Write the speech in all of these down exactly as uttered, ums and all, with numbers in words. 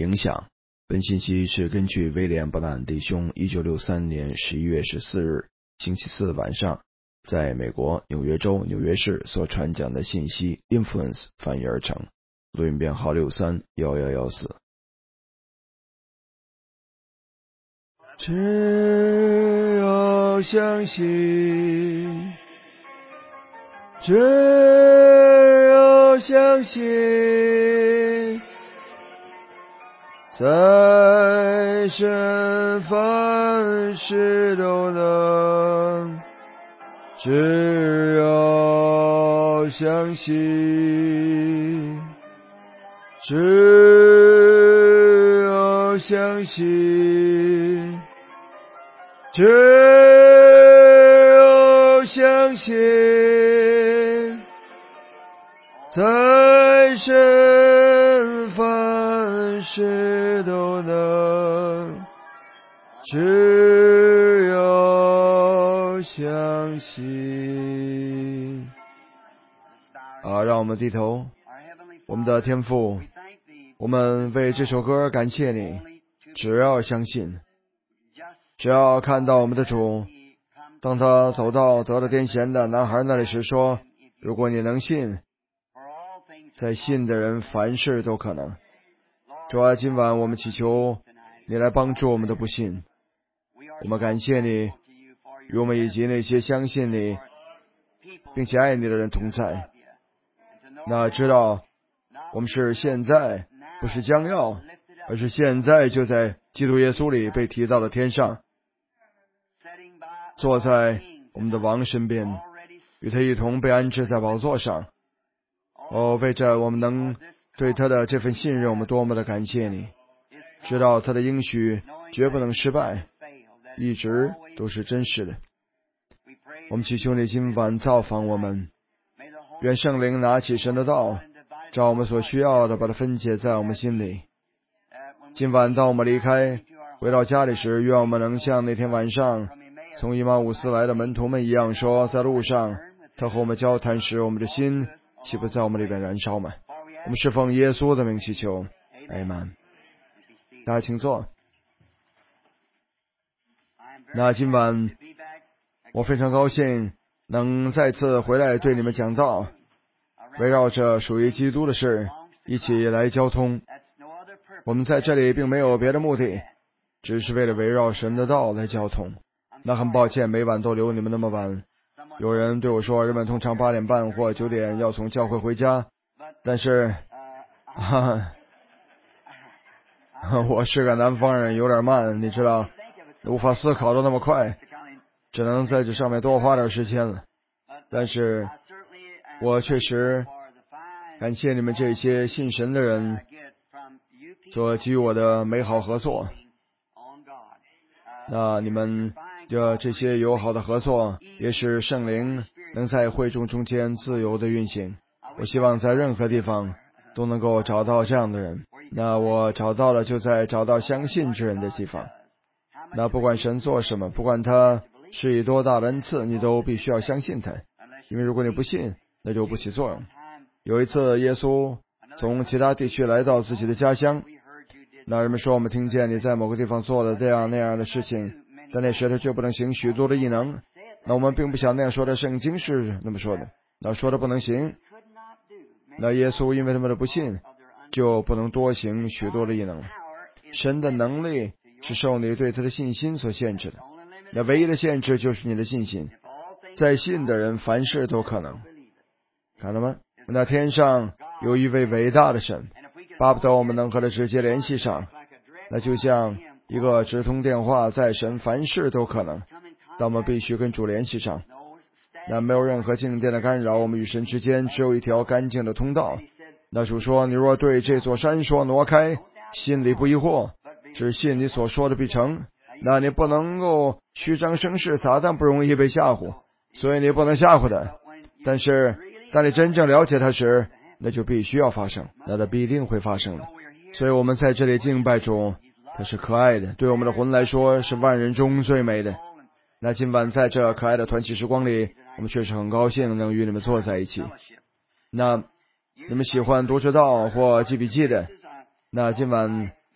影响。本信息是根据威廉·布兰弟兄一九六三年十一月十四日星期四晚上在美国纽约州纽约市所传讲的信息 Influence 翻译而成，录音编号六三一一一四。只有相信，只有相信，在神凡事都能，只有相信，只有相信，只有相信，在神凡事都能，只有相信。啊，让我们低头。我们的天父，我们为这首歌感谢你。只要相信，只要看到我们的主，当他走到得了癫痫的男孩那里时说，如果你能信，在信的人凡事都可能。主啊，今晚我们祈求你来帮助我们的不信。我们感谢你与我们以及那些相信你并且爱你的人同在。那知道我们是现在，不是将要，而是现在就在基督耶稣里被提到了天上，坐在我们的王身边，与他一同被安置在宝座上。哦，为着我们能对他的这份信任，我们多么的感谢你。知道他的应许绝不能失败，一直都是真实的。我们祈求你今晚造访我们，愿圣灵拿起神的道，照我们所需要的把它分解在我们心里。今晚当我们离开回到家里时，愿我们能像那天晚上从以马忤斯来的门徒们一样，说在路上他和我们交谈时，我们的心岂不在我们里边燃烧吗？我们是奉耶稣的名祈求，阿们。大家请坐。那今晚我非常高兴能再次回来对你们讲道，围绕着属于基督的事一起来交通。我们在这里并没有别的目的，只是为了围绕神的道来交通。那很抱歉每晚都留你们那么晚。有人对我说，人们通常八点半或九点要从教会回家，但是哈哈，我是个南方人，有点慢，你知道，无法思考的那么快，只能在这上面多花点时间了。但是我确实感谢你们这些信神的人所给予我的美好合作。那你们的这些友好的合作，也使圣灵能在会众中间自由的运行。我希望在任何地方都能够找到这样的人。那我找到了，就在找到相信之人的地方。那不管神做什么，不管他是以多大的恩赐，你都必须要相信他，因为如果你不信，那就不起作用。有一次耶稣从其他地区来到自己的家乡，那人们说，我们听见你在某个地方做了这样那样的事情，但那时他却不能行许多的异能。那我们并不想那样说的，圣经是那么说的，那说的不能行。那耶稣因为他们的不信，就不能多行许多的异能。神的能力是受你对他的信心所限制的，那唯一的限制就是你的信心。在信的人凡事都可能，看到吗？那天上有一位伟大的神，巴不得我们能和他直接联系上，那就像一个直通电话，在神凡事都可能，但我们必须跟主联系上。那没有任何静电的干扰，我们与神之间只有一条干净的通道。那主说，你若对这座山说挪开，心里不疑惑，只信你所说的必成，那你不能够虚张声势，撒旦不容易被吓唬，所以你不能吓唬他。但是当你真正了解他时，那就必须要发生，那它必定会发生的。所以我们在这里敬拜主，他是可爱的，对我们的魂来说是万人中最美的。那今晚在这可爱的团契时光里，我们确实很高兴能与你们坐在一起。那你们喜欢读知道或记笔记的，那今晚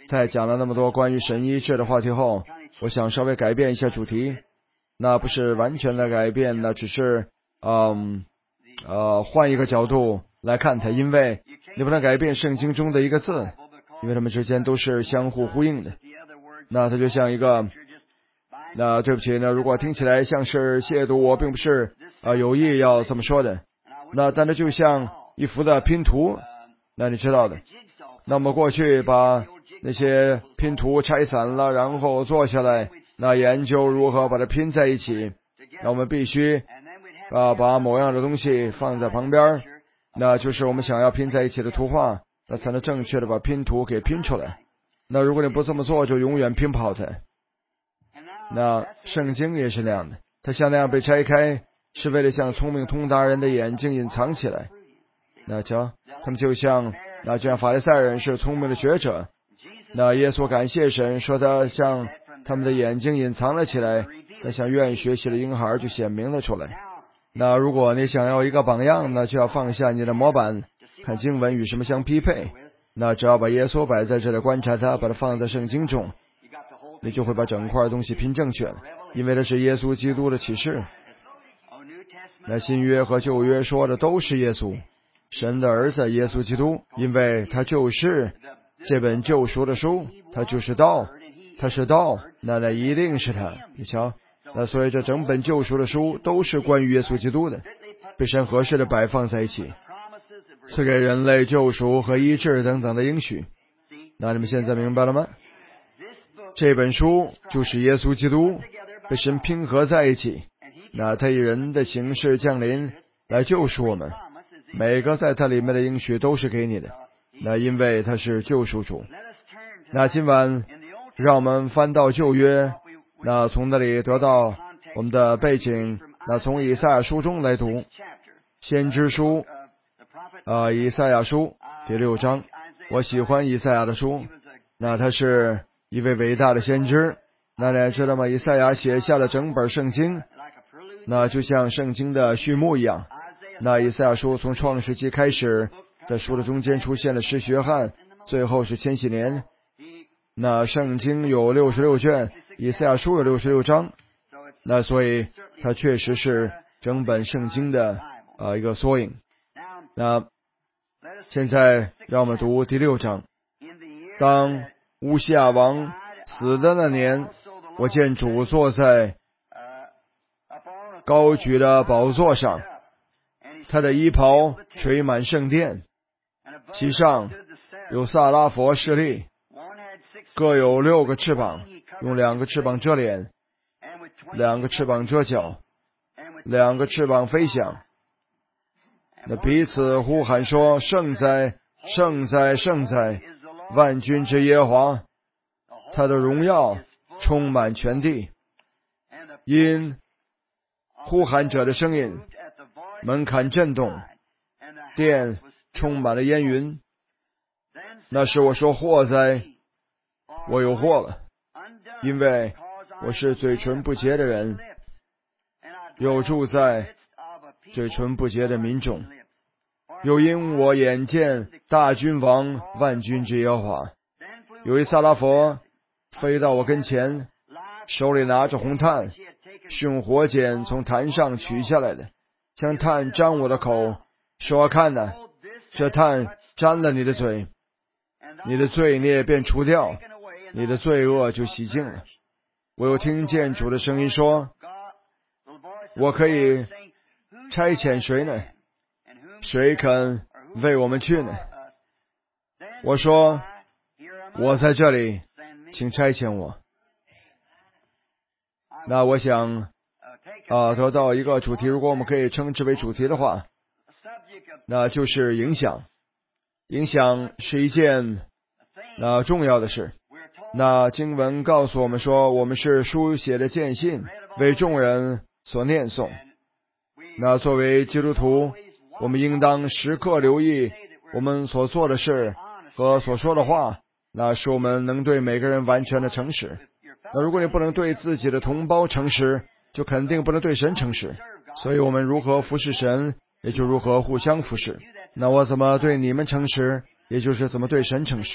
在讲了那么多关于神医治的话题后，我想稍微改变一下主题。那不是完全的改变，那只是嗯呃换一个角度来看它，因为你不能改变圣经中的一个字，因为它们之间都是相互呼应的。那它就像一个，那对不起，那如果听起来像是亵渎，我并不是啊、呃、有意要这么说的。那但它就像一幅的拼图，那你知道的。那么过去把那些拼图拆散了，然后坐下来，那研究如何把它拼在一起。那我们必须啊把某样的东西放在旁边，那就是我们想要拼在一起的图画，那才能正确的把拼图给拼出来。那如果你不这么做，就永远拼不好它。那圣经也是那样的，它像那样被拆开，是为了向聪明通达人的眼睛隐藏起来。那瞧，他们就像那这样法利赛人是聪明的学者，那耶稣感谢神，说他向他们的眼睛隐藏了起来，他向愿意学习的婴孩就显明了出来。那如果你想要一个榜样，那就要放下你的模板，看经文与什么相匹配。那只要把耶稣摆在这里，观察他，把它放在圣经中，你就会把整块东西拼正确了，因为这是耶稣基督的启示。那新约和旧约说的都是耶稣，神的儿子耶稣基督，因为他就是这本救赎的书，他就是道，他是道，那那一定是他。你瞧，那所以这整本救赎的书都是关于耶稣基督的，被神合适的摆放在一起，赐给人类救赎和医治等等的应许。那你们现在明白了吗？这本书就是耶稣基督被神拼合在一起，那他以人的形式降临来救赎我们，每个在他里面的应许都是给你的，那因为他是救赎主。那今晚让我们翻到旧约，那从那里得到我们的背景，那从以赛亚书中来读先知书啊、呃，以赛亚书第六章。我喜欢以赛亚的书，那他是一位伟大的先知。那你知道吗？以赛亚写下了整本圣经，那就像圣经的序幕一样。那以赛亚书从创世纪开始，在书的中间出现了施洗约翰，最后是千禧年。那圣经有六十六卷，以赛亚书有六十六章，那所以它确实是整本圣经的呃一个缩影。那现在让我们读第六章。当乌西亚王死的那年，我见主坐在高举的宝座上，他的衣袍垂满圣殿，其上有撒拉佛侍立，各有六个翅膀，用两个翅膀遮脸，两个翅膀遮脚，两个翅膀飞翔。那彼此呼喊说：圣哉，圣哉，圣哉，万军之耶和华，他的荣耀充满全地。因呼喊者的声音，门槛震动，殿充满了烟云。那时我说：祸哉，我有祸了，因为我是嘴唇不洁的人，又住在嘴唇不洁的民众。又因我眼见大君王万军之耶和华，有一撒拉佛飞到我跟前，手里拿着红炭，是用火剪从坛上取下来的，将炭沾我的口，说：看哪，这炭沾了你的嘴，你的罪孽便除掉，你的罪恶就洗净了。我又听见主的声音说：我可以差遣谁呢？谁肯为我们去呢？我说：我在这里，请差遣我。那我想啊，得到一个主题，如果我们可以称之为主题的话，那就是影响。影响是一件那重要的事。那经文告诉我们说，我们是书写的荐信，为众人所念诵。那作为基督徒，我们应当时刻留意我们所做的事和所说的话，那使我们能对每个人完全的诚实。那如果你不能对自己的同胞诚实，就肯定不能对神诚实。所以我们如何服侍神，也就如何互相服侍。那我怎么对你们诚实，也就是怎么对神诚实。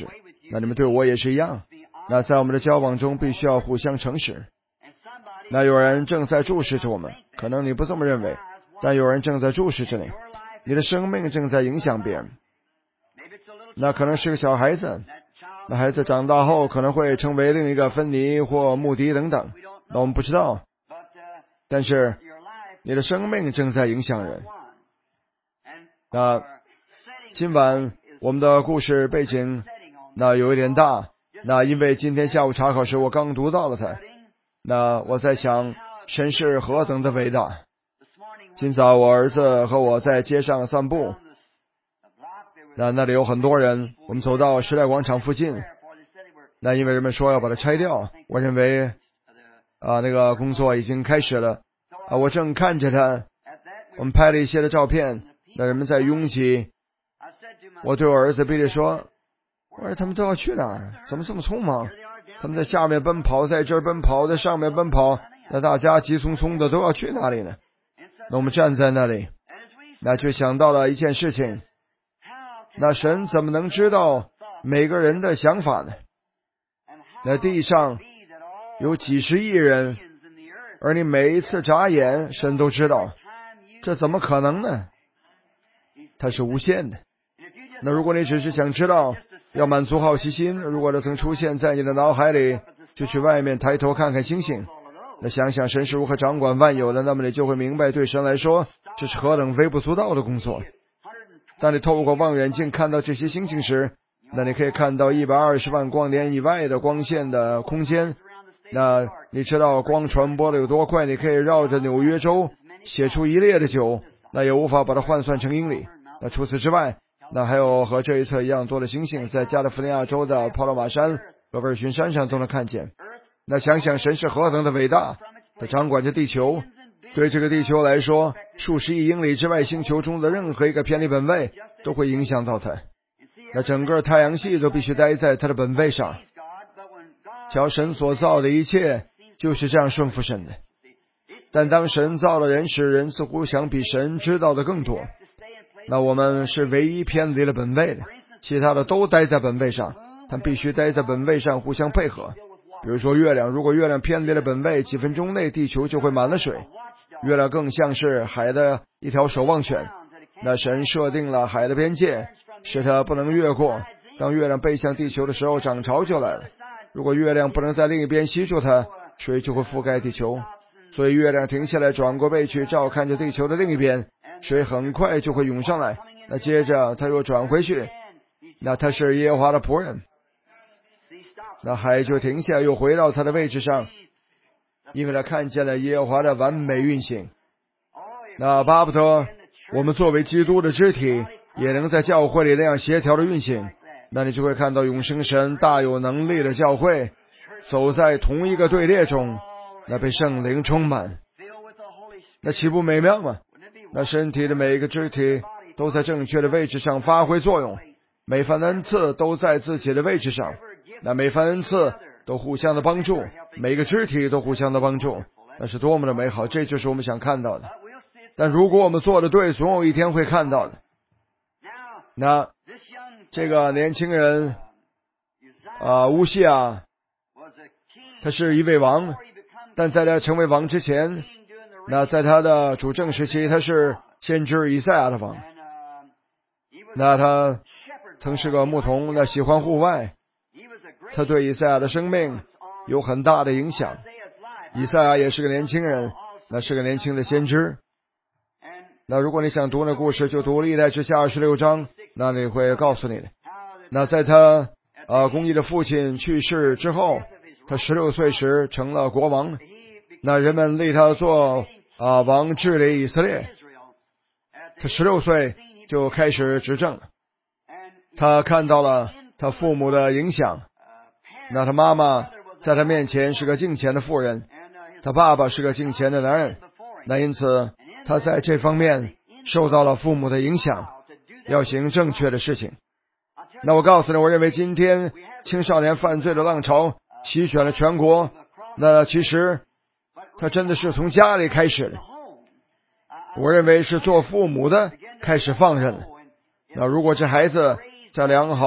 那你们对我也是一样。那在我们的交往中必须要互相诚实。那有人正在注视着我们，可能你不这么认为，但有人正在注视着你，你的生命正在影响别人。那可能是个小孩子，那孩子长大后可能会成为另一个芬尼或穆迪等等，那我们不知道，但是你的生命正在影响人。那今晚我们的故事背景那有一点大，那因为今天下午查考时我刚读到了它，那我在想神是何等的伟大。今早我儿子和我在街上散步，那那里有很多人，我们走到时代广场附近，那因为人们说要把它拆掉，我认为啊那个工作已经开始了啊，我正看着它，我们拍了一些的照片，那人们在拥挤。我对我儿子比利说，我说他们都要去哪儿？怎么这么匆忙？他们在下面奔跑，在这儿奔跑，在上面奔跑，那大家急匆匆的都要去哪里呢？那我们站在那里，那就想到了一件事情，那神怎么能知道每个人的想法呢？那地上有几十亿人，而你每一次眨眼神都知道，这怎么可能呢？它是无限的。那如果你只是想知道，要满足好奇心，如果这曾出现在你的脑海里，就去外面抬头看看星星，那想想神是如何掌管万有的，那么你就会明白，对神来说这是何等微不足道的工作。当你透过望远镜看到这些星星时，那你可以看到一百二十万光年以外的光线的空间。那你知道光传播的有多快，你可以绕着纽约州写出一列的酒，那也无法把它换算成英里。那除此之外，那还有和这一侧一样多的星星，在加利福尼亚州的帕罗马山和威尔逊山上都能看见。那想想神是何等的伟大，他掌管着地球，对这个地球来说，数十亿英里之外星球中的任何一个偏离本位都会影响到它。那整个太阳系都必须待在它的本位上。瞧，神所造的一切就是这样顺服神的。但当神造了人时，人似乎想比神知道的更多。那我们是唯一偏离了本位的，其他的都待在本位上，但必须待在本位上互相配合。比如说月亮，如果月亮偏离了本位，几分钟内地球就会满了水。月亮更像是海的一条守望犬，那神设定了海的边界，使它不能越过。当月亮背向地球的时候，涨潮就来了。如果月亮不能在另一边吸住它，水就会覆盖地球。所以月亮停下来，转过背去照看着地球的另一边，水很快就会涌上来。那接着它又转回去，那它是耶和华的仆人。那海就停下，又回到它的位置上，因为他看见了耶和华的完美运行。那巴不得我们作为基督的肢体，也能在教会里那样协调的运行。那你就会看到永生神大有能力的教会走在同一个队列中，那被圣灵充满，那岂不美妙吗？那身体的每一个肢体都在正确的位置上发挥作用，每番恩赐都在自己的位置上，那每番恩赐都互相的帮助，每个肢体都互相的帮助，那是多么的美好，这就是我们想看到的。但如果我们做的对，总有一天会看到的。那这个年轻人啊，乌西亚，他是一位王，但在他成为王之前，那在他的主政时期，他是先知以赛亚的王。那他曾是个牧童，那喜欢户外，他对以赛亚的生命有很大的影响。以赛亚也是个年轻人，那是个年轻的先知。那如果你想读那故事，就读历代志下二十六章，那里会告诉你的。那在他呃公义的父亲去世之后，他十六岁时成了国王，那人们立他做啊、呃、王，治理以色列。他十六岁就开始执政，他看到了他父母的影响。那他妈妈在他面前是个敬虔的妇人，他爸爸是个敬虔的男人，那因此他在这方面受到了父母的影响，要行正确的事情。那我告诉你，我认为今天青少年犯罪的浪潮席卷了全国，那其实他真的是从家里开始的。我认为是做父母的开始放任了。那如果这孩子在良好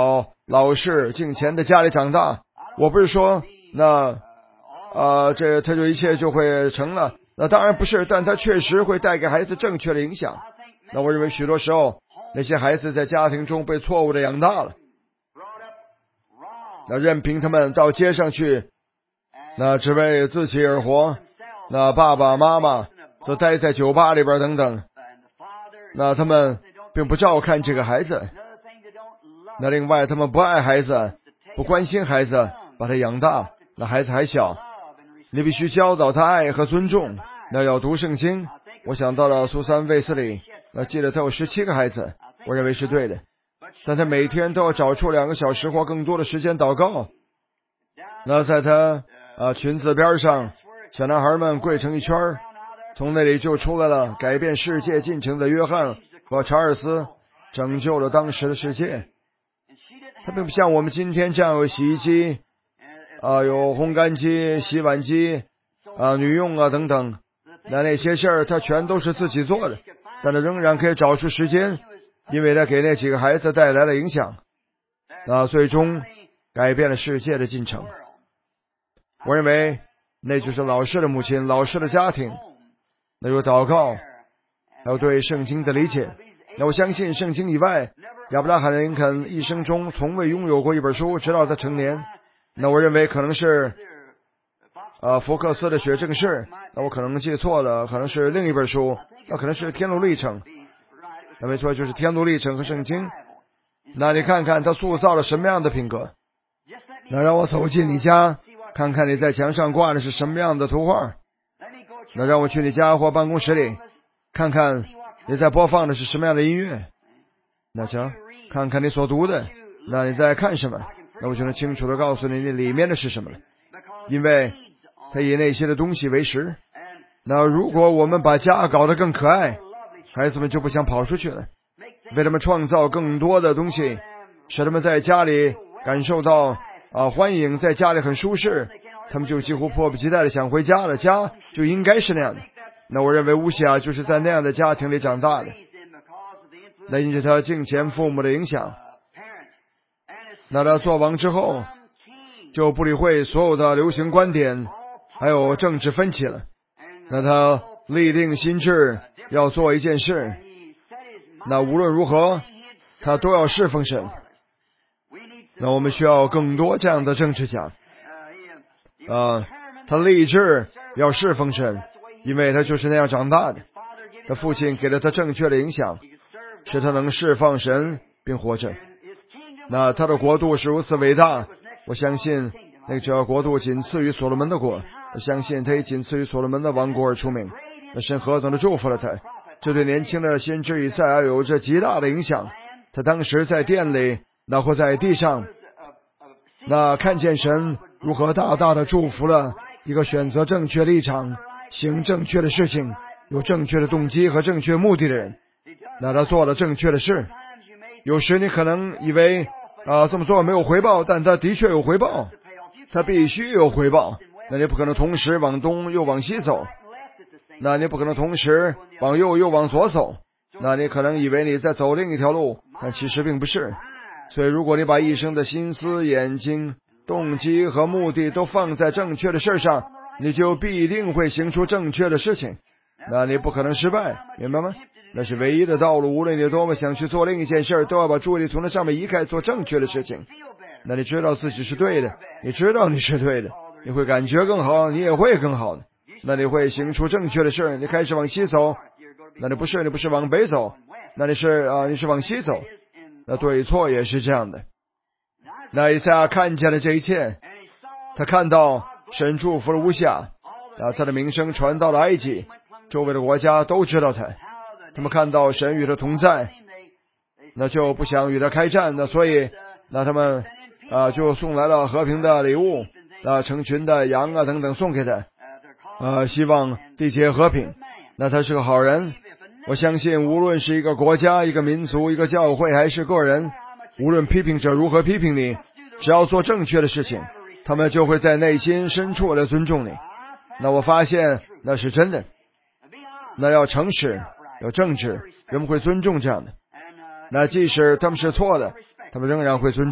老式敬虔的家里长大。我不是说那呃这他就一切就会成了，那当然不是，但他确实会带给孩子正确的影响。那我认为许多时候那些孩子在家庭中被错误的养大了，那任凭他们到街上去，那只为自己而活，那爸爸妈妈则待在酒吧里边等等，那他们并不照看这个孩子，那另外他们不爱孩子，不关心孩子，把他养大，那孩子还小，你必须教导他爱和尊重，那要读圣经。我想到了苏珊·卫斯理，那记得他有十七个孩子，我认为是对的，但他每天都要找出两个小时或更多的时间祷告。那在他啊裙子边上，小男孩们跪成一圈，从那里就出来了改变世界进程的约翰和查尔斯，拯救了当时的世界。他并不像我们今天这样有洗衣机啊，有烘干机、洗碗机啊、女佣啊等等，那那些事儿他全都是自己做的，但他仍然可以找出时间，因为他给那几个孩子带来了影响，那最终改变了世界的进程。我认为那就是老式的母亲，老式的家庭，那有祷告，还有对圣经的理解。那我相信圣经以外，亚伯拉罕林肯一生中从未拥有过一本书，直到他成年。那我认为可能是呃福克斯的血正式，那我可能记错了，可能是另一本书，那可能是天路历程。那没错，就是天路历程和圣经。那你看看他塑造了什么样的品格。那让我走进你家，看看你在墙上挂的是什么样的图画。那让我去你家或办公室里，看看你在播放的是什么样的音乐。那瞧，看看你所读的，那你在看什么，那我就能清楚地告诉你那里面的是什么了。因为他以那些的东西为食。那如果我们把家搞得更可爱，孩子们就不想跑出去了。为他们创造更多的东西，使他们在家里感受到啊欢迎，在家里很舒适，他们就几乎迫不及待的想回家了。家就应该是那样的。那我认为乌西亚就是在那样的家庭里长大的，那因着他敬虔父母的影响，那他做王之后就不理会所有的流行观点还有政治分歧了。那他立定心志要做一件事，那无论如何他都要侍奉神。那我们需要更多这样的政治家啊，他立志要侍奉神，因为他就是那样长大的。他父亲给了他正确的影响，使他能释放神并活着。那他的国度是如此伟大，我相信那个国度仅次于所罗门的国，我相信他也仅次于所罗门的王国而出名。那神何等的祝福了他，这对年轻的先知以赛亚有着极大的影响。他当时在殿里，那或在地上，那看见神如何大大的祝福了一个选择正确立场、行正确的事情、有正确的动机和正确目的的人。那他做了正确的事。有时你可能以为啊这么做没有回报，但他的确有回报，他必须有回报。那你不可能同时往东又往西走，那你不可能同时往右又往左走，那你可能以为你在走另一条路，但其实并不是。所以如果你把一生的心思、眼睛、动机和目的都放在正确的事上，你就必定会行出正确的事情，那你不可能失败，明白吗？那是唯一的道路。无论你多么想去做另一件事，都要把注意力从那上面移开，做正确的事情。那你知道自己是对的，你知道你是对的，你会感觉更好，你也会更好的。那你会行出正确的事。你开始往西走，那你不是你不是往北走，那你是啊你是往西走。那对错也是这样的。那以赛亚看见了这一切，他看到神祝福了乌西亚，啊他的名声传到了埃及，周围的国家都知道他，他们看到神与他同在，那就不想与他开战，那所以那他们啊就送来了和平的礼物，啊成群的羊啊等等送给他，啊希望缔结和平。那他是个好人。我相信无论是一个国家、一个民族、一个教会还是个人，无论批评者如何批评你，只要做正确的事情，他们就会在内心深处来尊重你。那我发现那是真的。那要诚实，有正直，人们会尊重这样的。那即使他们是错的，他们仍然会尊重。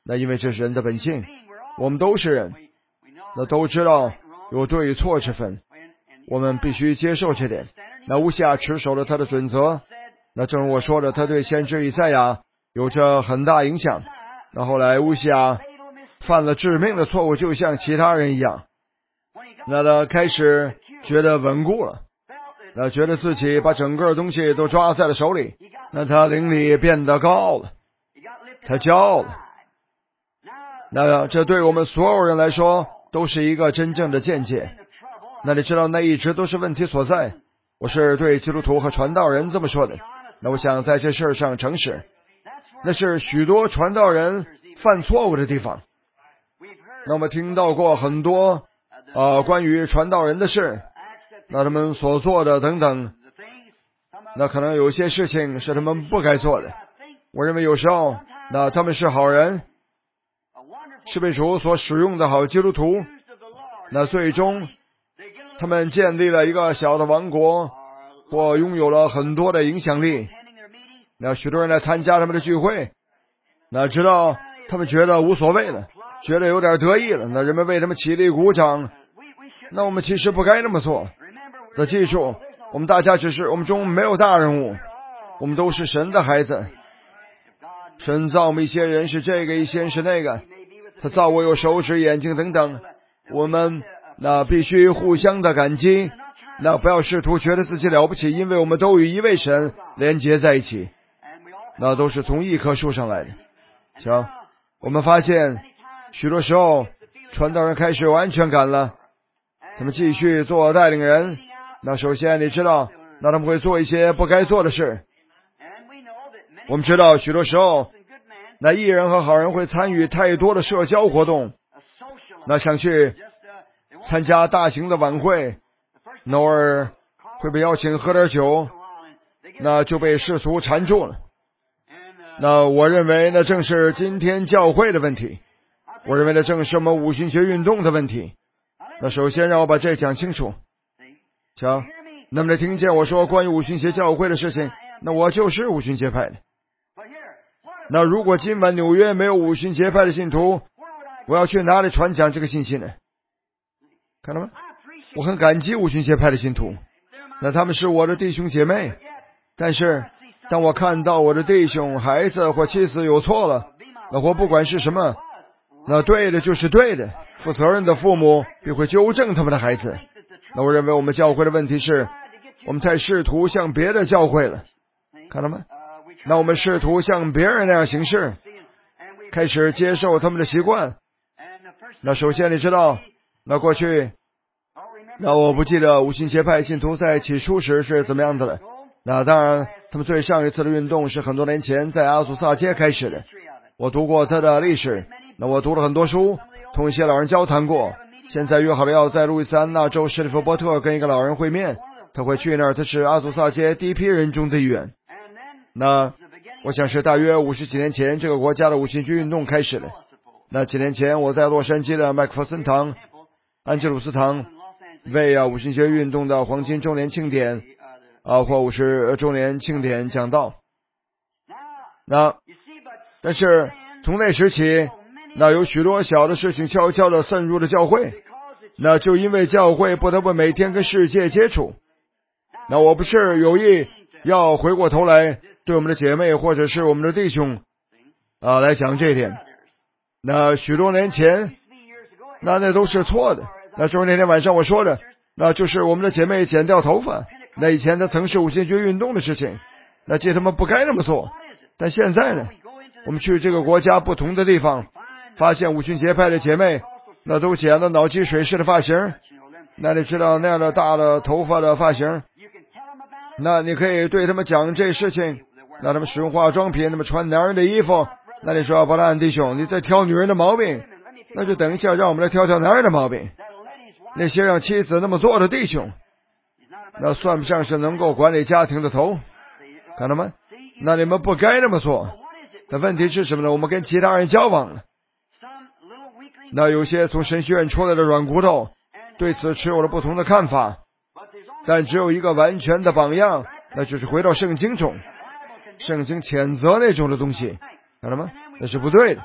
那因为这是人的本性，我们都是人，那都知道有对与错之分，我们必须接受这点。那乌西亚持守了他的准则，那正如我说的，他对先知以赛亚有着很大影响。那后来乌西亚犯了致命的错误，就像其他人一样，那他开始觉得稳固了，那觉得自己把整个东西都抓在了手里，那他灵里变得高傲了，他骄傲了。那这对我们所有人来说都是一个真正的见解。那你知道，那一直都是问题所在。我是对基督徒和传道人这么说的。那我想在这事上诚实，那是许多传道人犯错误的地方。那我们听到过很多呃关于传道人的事，那他们所做的等等，那可能有些事情是他们不该做的。我认为有时候那他们是好人，是被主所使用的好基督徒，那最终他们建立了一个小的王国，或拥有了很多的影响力。那许多人来参加他们的聚会，那知道他们觉得无所谓了，觉得有点得意了，那人们为他们起立鼓掌。那我们其实不该那么做。那记住，我们大家只是我们中没有大人物，我们都是神的孩子。神造我们一些人是这个，一些人是那个，他造我有手指眼睛等等，我们那必须互相的感激，那不要试图觉得自己了不起，因为我们都与一位神连结在一起，那都是从一棵树上来的。行，我们发现许多时候传道人开始有安全感了，他们继续做带领人。那首先你知道，那他们会做一些不该做的事。我们知道许多时候那艺人和好人会参与太多的社交活动，那想去参加大型的晚会，那偶尔会被邀请喝点酒，那就被世俗缠住了。那我认为那正是今天教会的问题，我认为那正是我们五旬节运动的问题。那首先让我把这讲清楚。瞧，那么你听见我说关于五旬节教会的事情，那我就是五旬节派的。那如果今晚纽约没有五旬节派的信徒，我要去哪里传讲这个信息呢？看到吗？我很感激五旬节派的信徒，那他们是我的弟兄姐妹。但是当我看到我的弟兄、孩子或妻子有错了，那或不管是什么，那对的就是对的，负责任的父母必会纠正他们的孩子。那我认为我们教会的问题是，我们太试图像别的教会了，看到吗？那我们试图像别人那样行事，开始接受他们的习惯。那首先你知道，那过去，那我不记得五旬节派信徒在起初时是怎么样的了。那当然，他们最上一次的运动是很多年前在阿祖萨街开始的。我读过他的历史，那我读了很多书，同一些老人交谈过。现在约好了要在路易斯安那州史蒂夫波特跟一个老人会面，他会去那儿，他是阿祖萨街第一批人中的一员。那我想是大约五十几年前，这个国家的五旬节运动开始的。那几年前，我在洛杉矶的麦克弗森堂、安吉鲁斯堂为啊五旬节运动的黄金周年庆典啊或五十周年庆典讲道。那但是从那时起，那有许多小的事情悄悄地渗入了教会，那就因为教会不得不每天跟世界接触。那我不是有意要回过头来对我们的姐妹或者是我们的弟兄啊来讲这一点。那许多年前，那那都是错的。那就是那天晚上我说的，那就是我们的姐妹剪掉头发。那以前她曾是五旬节运动的事情，那这他们不该那么做。但现在呢，我们去这个国家不同的地方，发现五旬节派的姐妹那都剪了脑积水式的发型。那你知道那样的大的头发的发型，那你可以对他们讲这事情，那他们使用化妆品，他们穿男人的衣服。那你说伯拉罕弟兄，你在挑女人的毛病，那就等一下让我们来挑挑男人的毛病。那些让妻子那么做的弟兄，那算不上是能够管理家庭的头，看到吗？那你们不该那么做。但问题是什么呢？我们跟其他人交往了，那有些从神学院出来的软骨头对此持有了不同的看法，但只有一个完全的榜样，那就是回到圣经中，圣经谴责那种的东西，看到吗？那是不对的。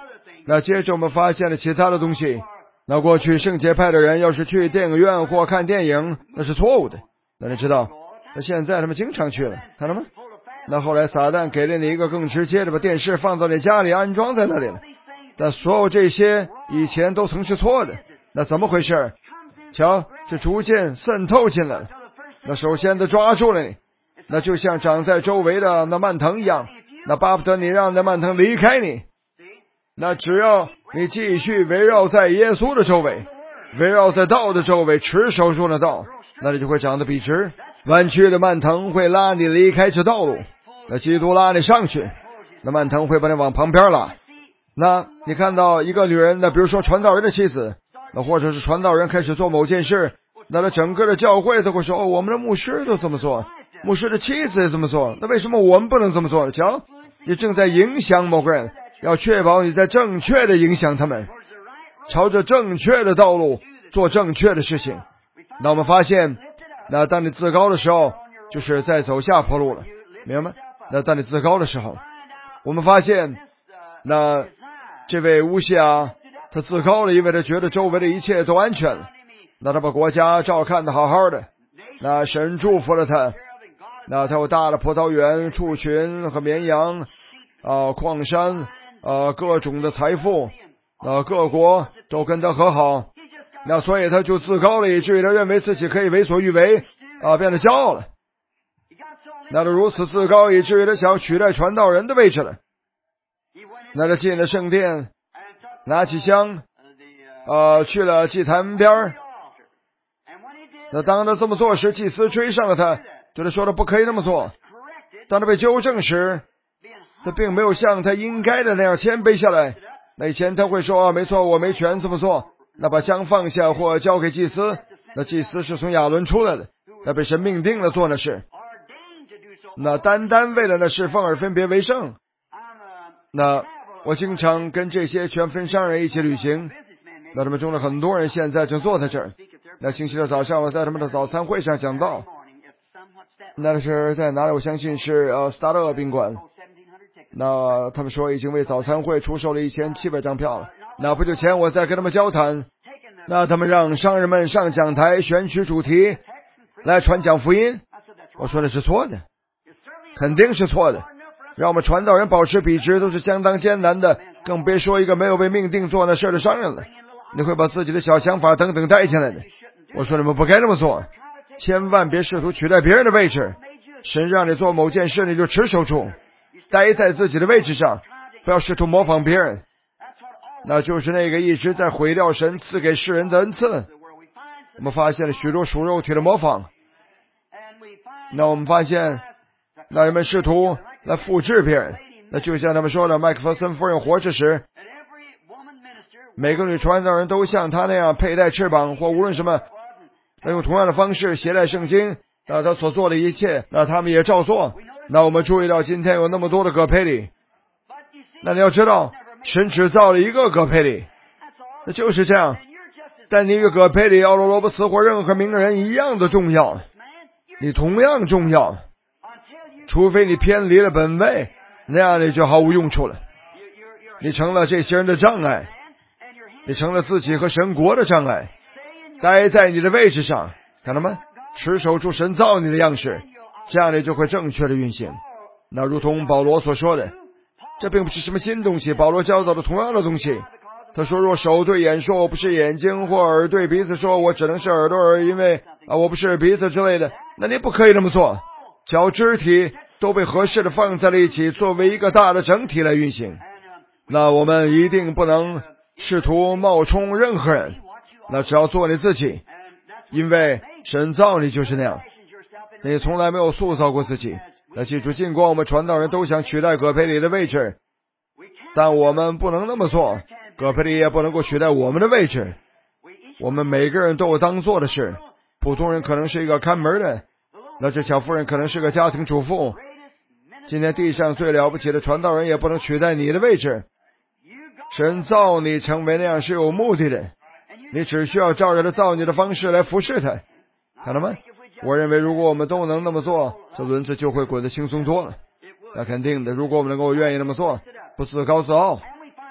那接着我们发现了其他的东西。那过去圣洁派的人要是去电影院或看电影，那是错误的。那你知道，那现在他们经常去了，看到吗？那后来撒旦给了你一个更直接的，把电视放到你家里安装在那里了。但所有这些以前都曾是错的。那怎么回事？瞧，这逐渐渗透进来了。那首先他抓住了你，那就像长在周围的那蔓藤一样，那巴不得你让那蔓藤离开你。那只要你继续围绕在耶稣的周围，围绕在道的周围，持守住了道，那你就会长得笔直。弯曲的蔓藤会拉你离开这道路，那基督拉你上去，那蔓藤会把你往旁边拉。那你看到一个女人，那比如说传道人的妻子，那或者是传道人开始做某件事，那他整个的教会都会说，哦，我们的牧师都这么做，牧师的妻子也这么做，那为什么我们不能这么做呢？瞧，你正在影响某个人，要确保你在正确的影响他们，朝着正确的道路做正确的事情。那我们发现，那当你自高的时候，就是在走下坡路了，明白吗？那当你自高的时候，我们发现，那这位乌西雅他自高了，因为他觉得周围的一切都安全了，那他把国家照看得好好的，那神祝福了他，那他有大的葡萄园、畜群和绵羊啊、矿山啊、各种的财富啊，各国都跟他和好，那所以他就自高了，以至于他认为自己可以为所欲为啊，变得骄傲了。那他如此自高，以至于他想取代传道人的位置了。那他进了圣殿，拿起香呃，去了祭坛边儿。那当他这么做时，祭司追上了他，对他说他不可以那么做。当他被纠正时，他并没有像他应该的那样谦卑下来。那以前他会说，没错，我没权这么做，那把香放下或交给祭司。那祭司是从亚伦出来的，那被神命定了做那事，那单单为了那侍奉而分别为圣。那我经常跟这些全分商人一起旅行，那他们中的很多人现在正坐在这儿。那星期六早上我在他们的早餐会上讲道，那是在哪里？我相信是呃斯达勒宾馆。那他们说已经为早餐会出售了一千七百张票了。那不久前我在跟他们交谈，那他们让商人们上讲台选取主题来传讲福音。我说的是错的，肯定是错的。让我们传道人保持笔直都是相当艰难的，更别说一个没有被命定做那事的商人了。你会把自己的小想法等等带进来的。我说你们不该这么做，千万别试图取代别人的位置。神让你做某件事，你就持守住，待在自己的位置上，不要试图模仿别人。那就是那个一直在毁掉神赐给世人的恩赐。我们发现了许多属肉体的模仿。那我们发现，那人们试图来复制别人。那就像他们说的，麦克弗森夫人活着时，每个女传道人都像她那样佩戴翅膀，或无论什么，那用同样的方式携带圣经，那他所做的一切，那他们也照做。那我们注意到今天有那么多的葛培理，那你要知道，神只造了一个葛培理，那就是这样。但你一个葛培理、奥罗罗伯茨或任何名人一样的重要，你同样重要，除非你偏离了本位，那样你就毫无用处了。你成了这些人的障碍，你成了自己和神国的障碍。待在你的位置上，看到吗？持守住神造你的样式，这样你就会正确的运行。那如同保罗所说的，这并不是什么新东西，保罗教导的同样的东西。他说，若手对眼说我不是眼睛，或耳对鼻子说我只能是耳朵而因为啊我不是鼻子之类的，那你不可以这么做。脚肢体都被合适的放在了一起，作为一个大的整体来运行。那我们一定不能试图冒充任何人，那只要做你自己，因为神造你就是那样，你从来没有塑造过自己。那记住，尽管我们传道人都想取代葛培理的位置，但我们不能那么做，葛培理也不能够取代我们的位置。我们每个人都有当做的事。普通人可能是一个看门的，那这小妇人可能是个家庭主妇。今天地上最了不起的传道人也不能取代你的位置。神造你成为那样是有目的的，你只需要照着他造你的方式来服侍他，看到吗？我认为如果我们都能那么做，这轮子就会滚得轻松多了。那肯定的，如果我们能够愿意那么做，不自高自傲，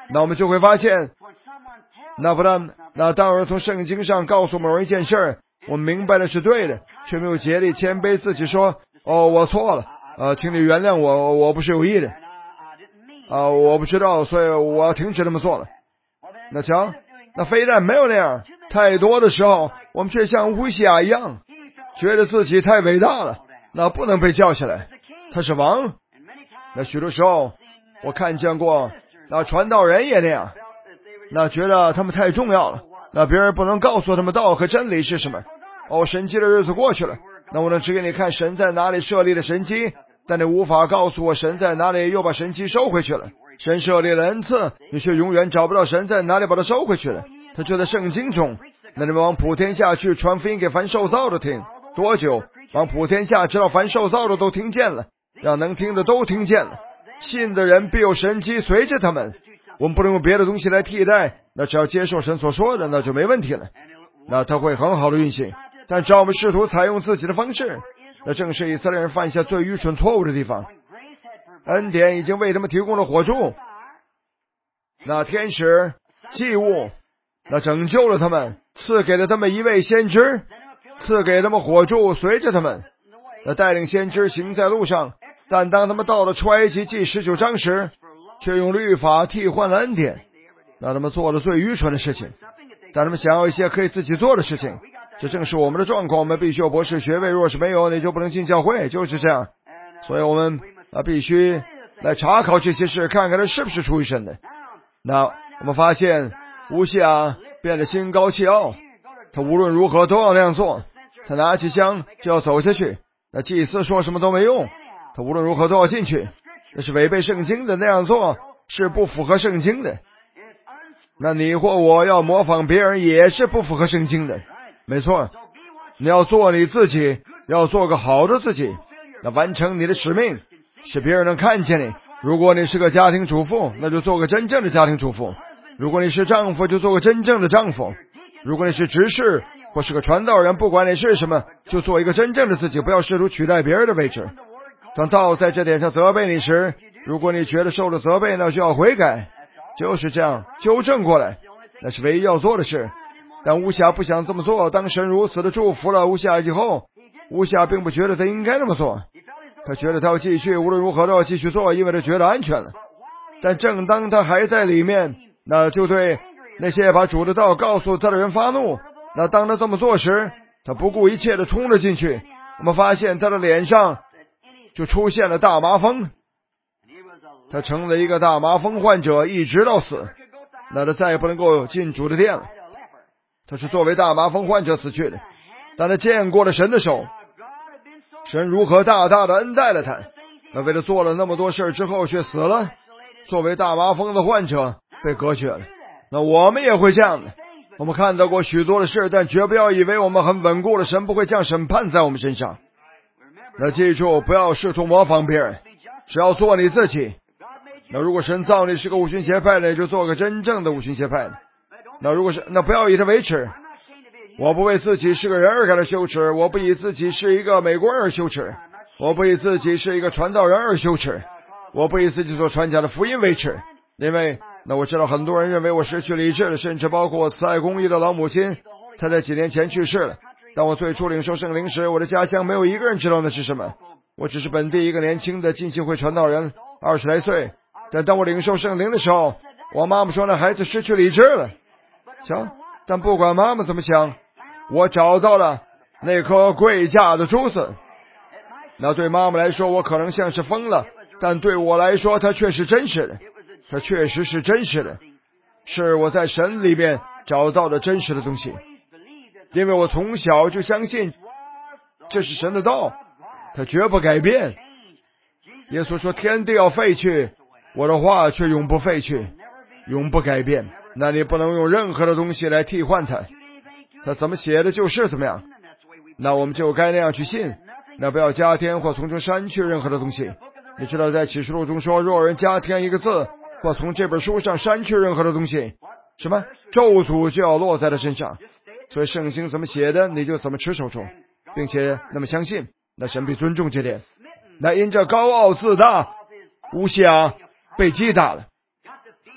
那我们就会发现，那不但那当有人从圣经上告诉某人一件事，我们明白的是对的，却没有竭力谦卑自己说，哦，我错了，呃，请你原谅我，我不是有意的，啊、呃，我不知道，所以我要停止这么做了。那瞧，那非但没有那样，太多的时候，我们却像乌西雅一样，觉得自己太伟大了，那不能被叫起来，他是王。那许多时候，我看见过，那传道人也那样，那觉得他们太重要了，那别人不能告诉他们道和真理是什么。哦，神迹的日子过去了，那我能指给你看神在哪里设立的神迹，但你无法告诉我神在哪里又把神迹收回去了。神设立了恩赐，你却永远找不到神在哪里把它收回去了。他就在圣经中，那你们往普天下去传福音给凡受造的听，多久？往普天下直到凡受造的都听见了，让能听的都听见了，信的人必有神迹随着他们。我们不能用别的东西来替代，那只要接受神所说的，那就没问题了，那它会很好的运行。但只要我们试图采用自己的方式，那正是以色列人犯下最愚蠢错误的地方。恩典已经为他们提供了火柱，那天使祭物，那拯救了他们，赐给了他们一位先知，赐给他们火柱随着他们，那带领先知行在路上。但当他们到了出埃及记十九章时，却用律法替换了恩典，那他们做了最愚蠢的事情。但他们想要一些可以自己做的事情，这正是我们的状况。我们必须有博士学位，若是没有，你就不能进教会，就是这样。所以我们啊必须来查考这些事，看看它是不是出于神的。那我们发现乌西雅变得心高气傲，他无论如何都要那样做，他拿起枪就要走下去，那祭司说什么都没用，他无论如何都要进去，那是违背圣经的，那样做是不符合圣经的。那你或我要模仿别人也是不符合圣经的，没错。你要做你自己，要做个好的自己，那完成你的使命，使别人能看见你。如果你是个家庭主妇，那就做个真正的家庭主妇；如果你是丈夫，就做个真正的丈夫；如果你是执事或是个传道人，不管你是什么，就做一个真正的自己，不要试图取代别人的位置。当道在这点上责备你时，如果你觉得受了责备，那就要悔改，就是这样纠正过来，那是唯一要做的事。但乌西雅不想这么做，当神如此的祝福了乌西雅以后，乌西雅并不觉得他应该那么做，他觉得他要继续，无论如何都要继续做，因为他觉得安全了。但正当他还在里面，那就对那些把主的道告诉他的人发怒。那当他这么做时，他不顾一切的冲了进去。我们发现他的脸上就出现了大麻风，他成了一个大麻风患者，一直到死。那他再也不能够进主的殿了，他是作为大麻风患者死去的。但他见过了神的手，神如何大大的恩待了他。那为了做了那么多事之后却死了，作为大麻风的患者被隔绝了。那我们也会这样的，我们看到过许多的事，但绝不要以为我们很稳固了，神不会降审判在我们身上。那记住，不要试图模仿别人，只要做你自己。那如果神造你是个五旬节派的，就做个真正的五旬节派的。那如果是，那不要以他为耻。我不为自己是个人而感到羞耻，我不以自己是一个美国人而羞耻，我不以自己是一个传道人而羞耻，我不以自己所传讲的福音为耻。因为那我知道很多人认为我失去理智了，甚至包括我慈爱公义的老母亲，她在几年前去世了。当我最初领受圣灵时，我的家乡没有一个人知道那是什么，我只是本地一个年轻的浸信会传道人，二十来岁。但当我领受圣灵的时候，我妈妈说那孩子失去理智了。瞧，但不管妈妈怎么想，我找到了那颗贵价的珠子。那对妈妈来说我可能像是疯了，但对我来说它却是真实的，它确实是真实的，是我在神里面找到的真实的东西。因为我从小就相信这是神的道，它绝不改变。耶稣说天地要废去，我的话却永不废去，永不改变。那你不能用任何的东西来替换它，它怎么写的就是怎么样，那我们就该那样去信。那不要加添或从中删去任何的东西。你知道在启示录中说，若有人加添一个字或从这本书上删去任何的东西，什么咒诅就要落在他身上。所以圣经怎么写的你就怎么持守住，并且那么相信，那神必尊重这点。那因着高傲自大，乌西雅被击打了，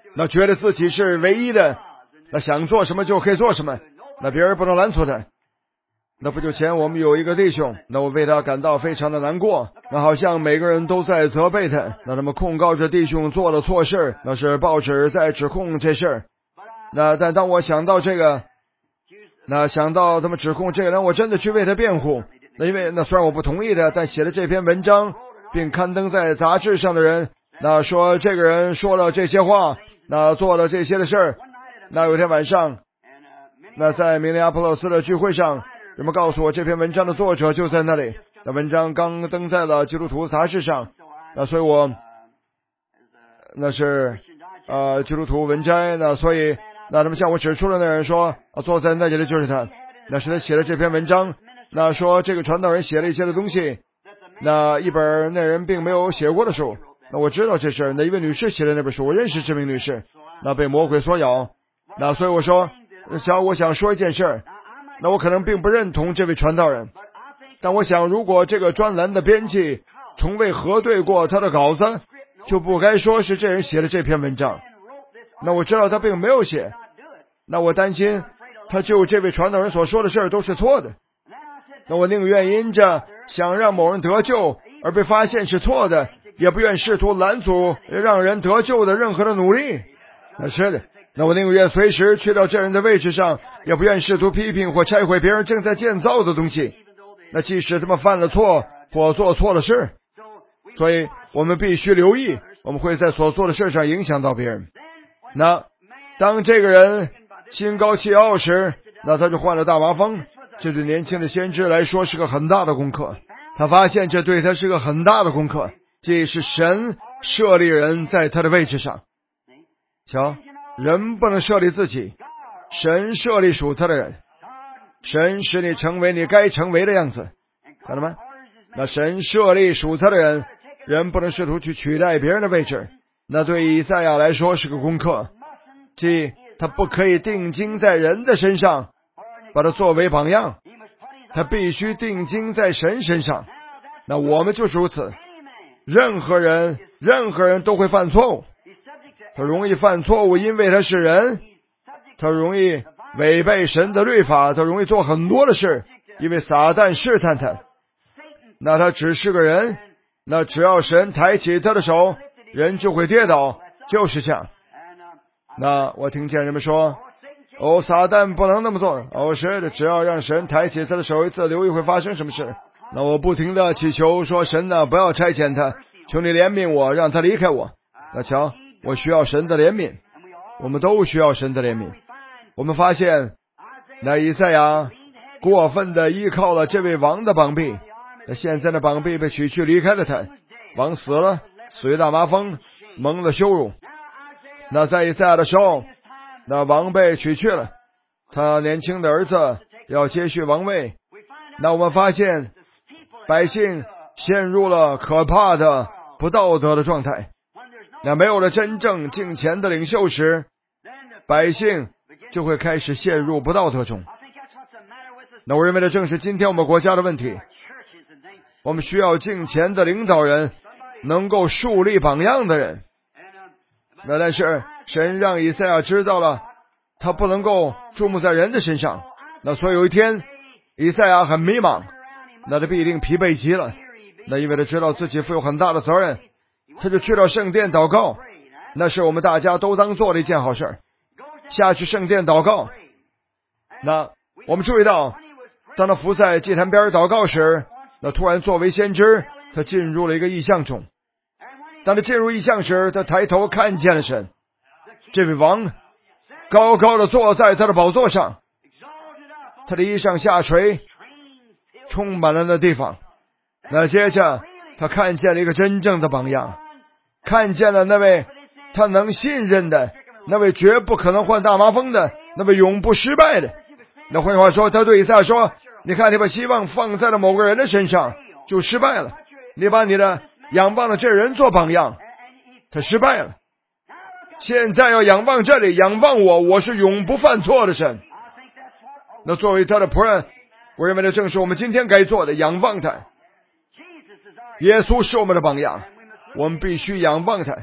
那觉得自己是唯一的，那想做什么就可以做什么，那别人不能拦阻他。那不久前我们有一个弟兄，那我为他感到非常的难过，那好像每个人都在责备他，那他们控告着弟兄做了错事，那是报纸在指控这事。那但当我想到这个，那想到他们指控这个人，我真的去为他辩护。那因为那虽然我不同意的，但写了这篇文章并刊登在杂志上的人，那说这个人说了这些话，那做了这些的事儿。那有一天晚上，那在明尼阿波利斯的聚会上，人们告诉我这篇文章的作者就在那里，那文章刚登在了基督徒杂志上，那所以我那是呃基督徒文摘，那所以那他们向我指出了那人说，啊，坐在那里的就是他，那是他写的这篇文章，那说这个传道人写了一些的东西，那一本那人并没有写过的书。那我知道这事，那一位女士写的那本书，我认识这名女士，那被魔鬼所咬，那所以我说想我想说一件事，那我可能并不认同这位传道人，但我想如果这个专栏的编辑从未核对过他的稿子，就不该说是这人写了这篇文章。那我知道他并没有写，那我担心他就这位传道人所说的事儿都是错的，那我宁愿因着想让某人得救而被发现是错的，也不愿试图拦阻让人得救的任何的努力。那是的，那我宁愿随时去到这人的位置上，也不愿试图批评或拆毁别人正在建造的东西，那即使他们犯了错或做错了事。所以我们必须留意，我们会在所做的事上影响到别人。那当这个人心高气傲时，那他就患了大麻风，这对年轻的先知来说是个很大的功课。他发现这对他是个很大的功课，即是神设立人在他的位置上。瞧，人不能设立自己，神设立属他的人，神使你成为你该成为的样子，看到吗？那神设立属他的人，人不能试图去取代别人的位置。那对以赛亚来说是个功课，即他不可以定睛在人的身上，把他作为榜样，他必须定睛在神身上。那我们就是如此，任何人任何人都会犯错误，他容易犯错误，因为他是人，他容易违背神的律法，他容易做很多的事，因为撒旦试探他。那他只是个人，那只要神抬起他的手，人就会跌倒，就是这样。那我听见人们说，哦，撒旦不能那么做。哦，是的，只要让神抬起他的手一次，留意会发生什么事。那我不停地祈求说，神呢，不要差遣他，求你怜悯我，让他离开我。那瞧，我需要神的怜悯，我们都需要神的怜悯。我们发现那以赛亚过分地依靠了这位王的膀臂，那现在的膀臂被取去离开了他，王死了，死于大麻风，蒙了羞辱。那在以赛亚的时候，那王被取去了，他年轻的儿子要接续王位。那我们发现百姓陷入了可怕的不道德的状态。那没有了真正敬虔的领袖时，百姓就会开始陷入不道德中。那我认为这正是今天我们国家的问题。我们需要敬虔的领导人，能够树立榜样的人。那但是神让以赛亚知道了，他不能够注目在人的身上。那所以有一天以赛亚很迷茫，那他必定疲惫极了。那因为他知道自己负有很大的责任，他就去到圣殿祷告。那是我们大家都当做的一件好事，下去圣殿祷告。那我们注意到，当他伏在祭坛边祷告时，那突然作为先知，他进入了一个异象中。当他进入异象时，他抬头看见了神，这位王高高的坐在他的宝座上，他的衣裳下垂，充满了那地方。那接着他看见了一个真正的榜样，看见了那位他能信任的，那位绝不可能患大麻风的，那位永不失败的。那换句话说，他对以赛亚说，你看，你把希望放在了某个人的身上就失败了，你把你的仰望了这人做榜样，他失败了。现在要仰望这里，仰望我，我是永不犯错的神。那作为他的仆人，我认为这正是我们今天该做的，仰望他。耶稣是我们的榜样，我们必须仰望他。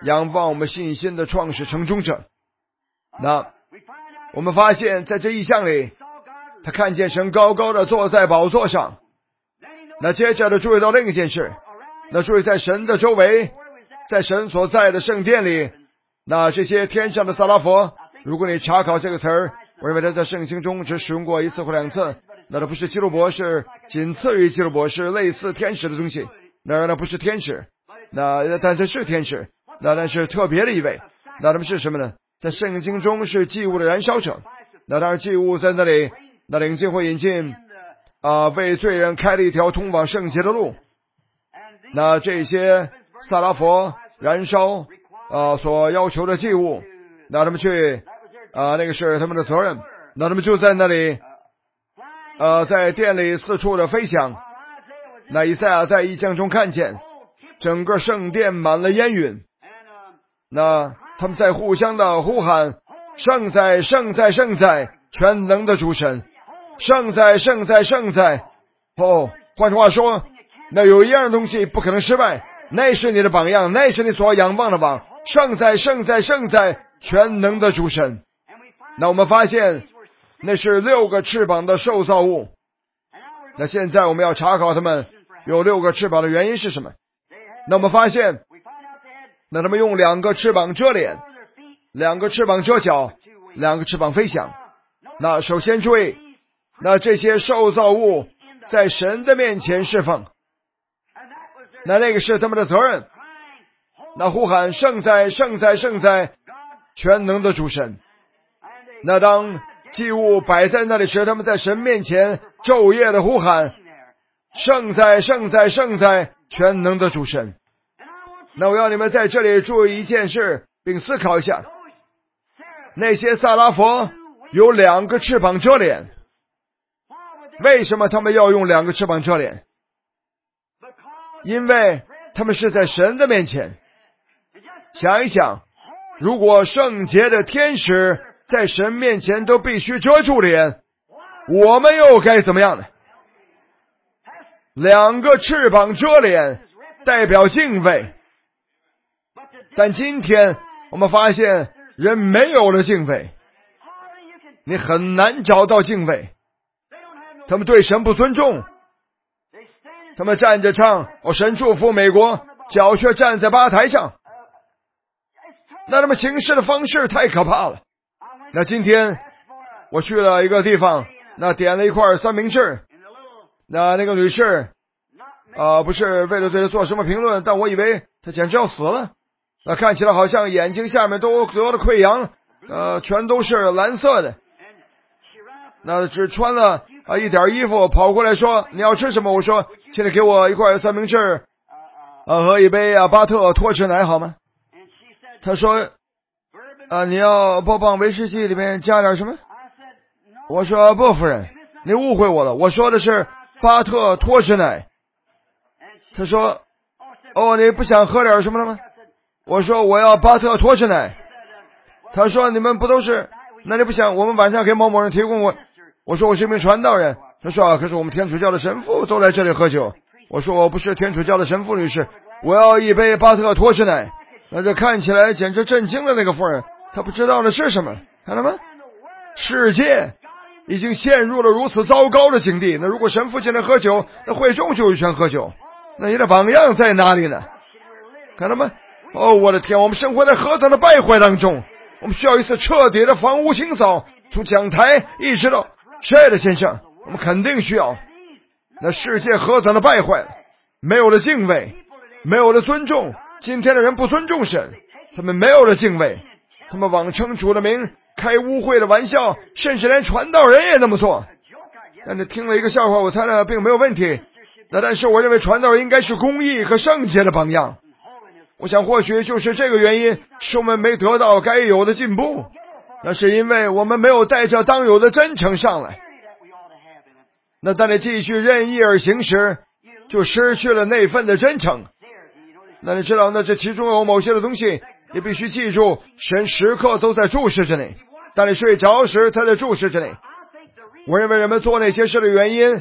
仰望我们信心的创始成终者。那我们发现在这异象里，他看见神高高的坐在宝座上。那接着的注意到另一件事，那注意在神的周围，在神所在的圣殿里，那这些天上的撒拉佛，如果你查考这个词儿，我认为他在圣经中只使用过一次或两次，那它不是基路伯，是仅次于基路伯，是类似天使的东西。那那不是天使，那但这是天使，那但是特别的一位。那他们是什么呢？在圣经中是祭物的燃烧者。那当然祭物在那里，那领进会引进啊、呃，为罪人开了一条通往圣洁的路。那这些萨拉佛燃烧啊、呃、所要求的祭物，那他们去啊、呃、那个是他们的责任。那他们就在那里呃在殿里四处的飞翔。那以赛亚在异象中看见整个圣殿满了烟云，那他们在互相的呼喊：圣在，圣在，圣在，全能的主神，圣在，圣在，圣在。哦，换句话说，那有一样东西不可能失败，那是你的榜样，那是你所仰望的王。圣在，圣在，圣在，全能的主神。那我们发现那是六个翅膀的受造物。那现在我们要查考他们有六个翅膀的原因是什么？那我们发现，那他们用两个翅膀遮脸，两个翅膀遮脚，两个翅膀飞翔。那首先注意，那这些受造物在神的面前侍奉，那那个是他们的责任。那呼喊圣在，圣在，圣在，全能的主神。那当祭物摆在那里时，他们在神面前昼夜的呼喊圣在，圣在，圣在，全能的主神。那我要你们在这里注意一件事，并思考一下，那些萨拉佛有两个翅膀遮脸，为什么他们要用两个翅膀遮脸？因为他们是在神的面前。想一想，如果圣洁的天使在神面前都必须遮住脸，我们又该怎么样呢？两个翅膀遮脸代表敬畏，但今天我们发现人没有了敬畏，你很难找到敬畏。他们对神不尊重，他们站着唱哦，神祝福美国，脚却站在吧台上，那他们行事的方式太可怕了。那今天我去了一个地方，那点了一块三明治，那那个女士啊、呃，不是为了对她做什么评论，但我以为她简直要死了。那看起来好像眼睛下面都得了溃疡，呃，全都是蓝色的。那只穿了啊一点衣服，跑过来说：“你要吃什么？”我说：“请你给我一块三明治，啊和一杯啊巴特脱脂奶好吗？”他说：“啊，你要波棒威士忌里面加点什么？”我说：“不，夫人，你误会我了，我说的是巴特脱脂奶。”他说：“哦，你不想喝点什么了吗？”我说：“我要巴特脱脂奶。”他说：“你们不都是？那你不想我们晚上给某某人提供我？”我说：“我是一名传道人。”他说：“啊，可是我们天主教的神父都来这里喝酒。”我说：“我不是天主教的神父女士，我要一杯巴特脱脂奶。”那这看起来简直震惊了那个妇人，她不知道的是什么？看到吗？世界已经陷入了如此糟糕的境地。那如果神父进来喝酒，那会众就有权喝酒。那你的榜样在哪里呢？看到吗？哦，我的天，我们生活在何等的败坏当中！我们需要一次彻底的房屋清扫，从讲台一直到是的先生，我们肯定需要。那世界何等的败坏，没有了敬畏，没有了尊重。今天的人不尊重神，他们没有了敬畏，他们妄称主的名，开污秽的玩笑，甚至连传道人也那么做。但是听了一个笑话，我猜呢并没有问题。那但是我认为传道人应该是公义和圣洁的榜样。我想或许就是这个原因，使我们没得到该有的进步。那是因为我们没有带着当有的真诚上来。那当你继续任意而行时，就失去了那份的真诚。那你知道，那这其中有某些的东西，你必须记住，神时刻都在注视着你。当你睡着时，他在注视着你。我认为人们做那些事的原因，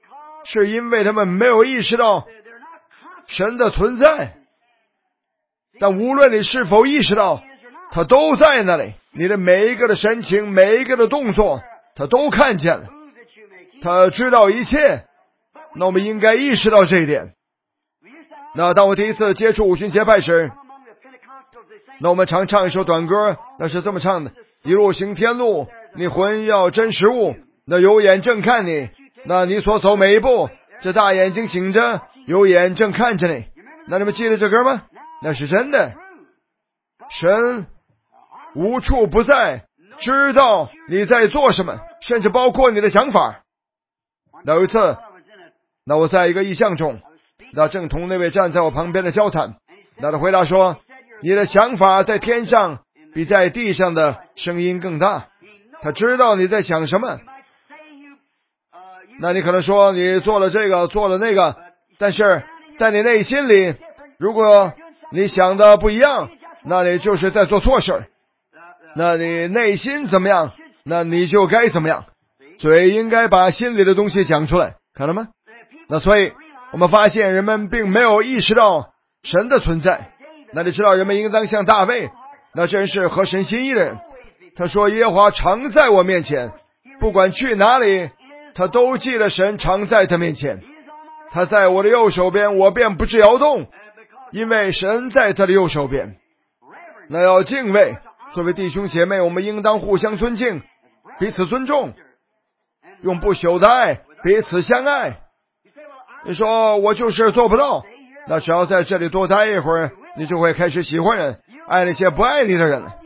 是因为他们没有意识到神的存在。 但无论你是否意识到，他都在那里。你的每一个的神情，每一个的动作，他都看见了，他知道一切。那我们应该意识到这一点。那当我第一次接触五旬节派时，那我们常唱一首短歌，那是这么唱的：一路行天路，你魂要真实物，那有眼正看你，那你所走每一步，这大眼睛醒着，有眼正看着你。那你们记得这歌吗？那是真的。神无处不在，知道你在做什么，甚至包括你的想法。那有一次，那我在一个异象中，那正同那位站在我旁边的交谈，那他回答说，你的想法在天上比在地上的声音更大，他知道你在想什么。那你可能说你做了这个做了那个，但是在你内心里，如果你想的不一样，那你就是在做错事。那你内心怎么样，那你就该怎么样。嘴应该把心里的东西讲出来，看到吗？那所以我们发现人们并没有意识到神的存在。那你知道人们应当像大卫，那真是合神心意的人。他说，耶和华常在我面前，不管去哪里，他都记得神常在他面前。他在我的右手边，我便不致摇动，因为神在他的右手边。那要敬畏，作为弟兄姐妹，我们应当互相尊敬，彼此尊重，用不朽的爱彼此相爱。你说我就是做不到，那只要在这里多待一会儿，你就会开始喜欢人，爱那些不爱你的人了。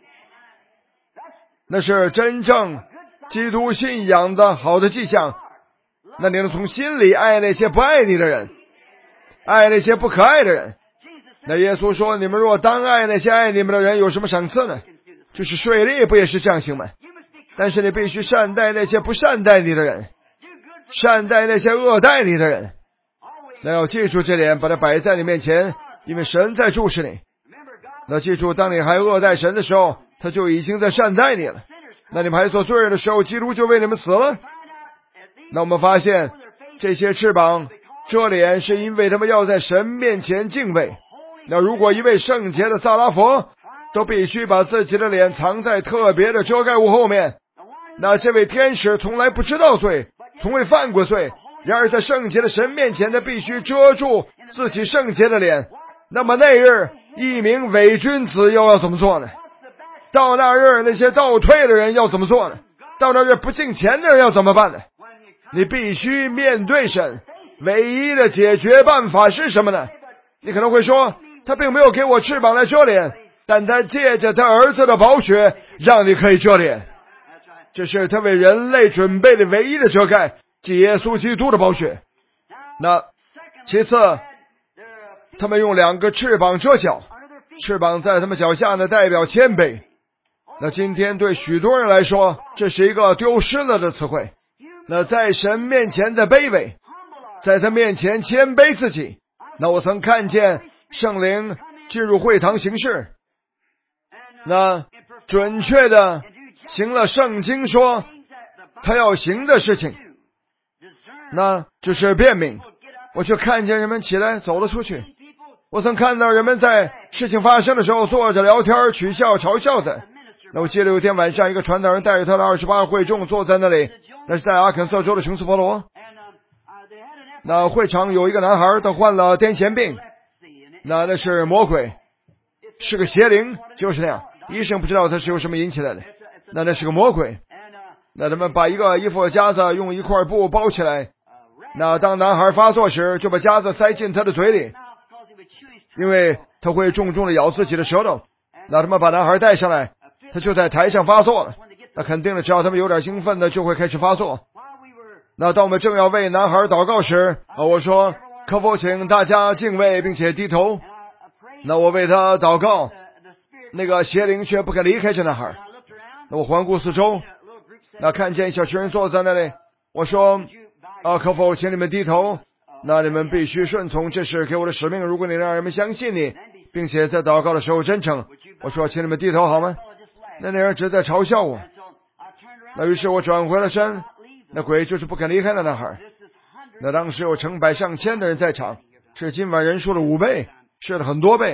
那是真正基督信仰的好的迹象。那你能从心里爱那些不爱你的人，爱那些不可爱的人。那耶稣说，你们若单爱那些爱你们的人，有什么赏赐呢？就是税吏不也是这样行吗？但是你必须善待那些不善待你的人，善待那些恶待你的人。那要记住这点，把它摆在你面前，因为神在注视你。那记住，当你还恶待神的时候，他就已经在善待你了。那你们还做罪人的时候，基督就为你们死了。那我们发现这些翅膀遮脸，是因为他们要在神面前敬畏。那如果一位圣洁的萨拉佛都必须把自己的脸藏在特别的遮盖物后面，那这位天使从来不知道罪，从未犯过罪，然而在圣洁的神面前，他必须遮住自己圣洁的脸。那么那日一名伪君子又要怎么做呢？到那日那些倒退的人要怎么做呢？到那日不敬虔的人要怎么办呢？你必须面对神。唯一的解决办法是什么呢？你可能会说，他并没有给我翅膀来遮脸，但他借着他儿子的宝血让你可以遮脸。这是他为人类准备的唯一的遮盖，即耶稣基督的宝血。那其次，他们用两个翅膀遮脚，翅膀在他们脚下呢，代表谦卑。那今天对许多人来说，这是一个丢失了的词汇。那在神面前的卑微，在他面前谦卑自己。那我曾看见圣灵进入会堂行事，那准确的行了圣经说他要行的事情，那就是辨明。我就看见人们起来走了出去。我曾看到人们在事情发生的时候坐着聊天，取笑嘲笑的。那我记得有一天晚上，一个传道人带着他的二十八个会众坐在那里，那是在阿肯色州的琼斯波罗。那会场有一个男孩，他患了癫痫病，那那是魔鬼，是个邪灵，就是那样。医生不知道他是由什么引起来的，那那是个魔鬼。那他们把一个衣服夹子用一块布包起来，那当男孩发作时，就把夹子塞进他的嘴里，因为他会重重的咬自己的舌头。那他们把男孩带上来，他就在台上发作了。那肯定的，只要他们有点兴奋的，就会开始发作。那当我们正要为男孩祷告时，啊，我说可否请大家敬畏并且低头。那我为他祷告，那个邪灵却不肯离开这男孩。那我环顾四周，那看见一小群人坐在那里，我说啊，可否请你们低头？那你们必须顺从，这是给我的使命。如果你让人们相信你，并且在祷告的时候真诚，我说请你们低头好吗？那那人只在嘲笑我。那于是我转回了身，那鬼就是不肯离开那男孩。那当时有成百上千的人在场，是今晚人数的五倍，是的很多倍。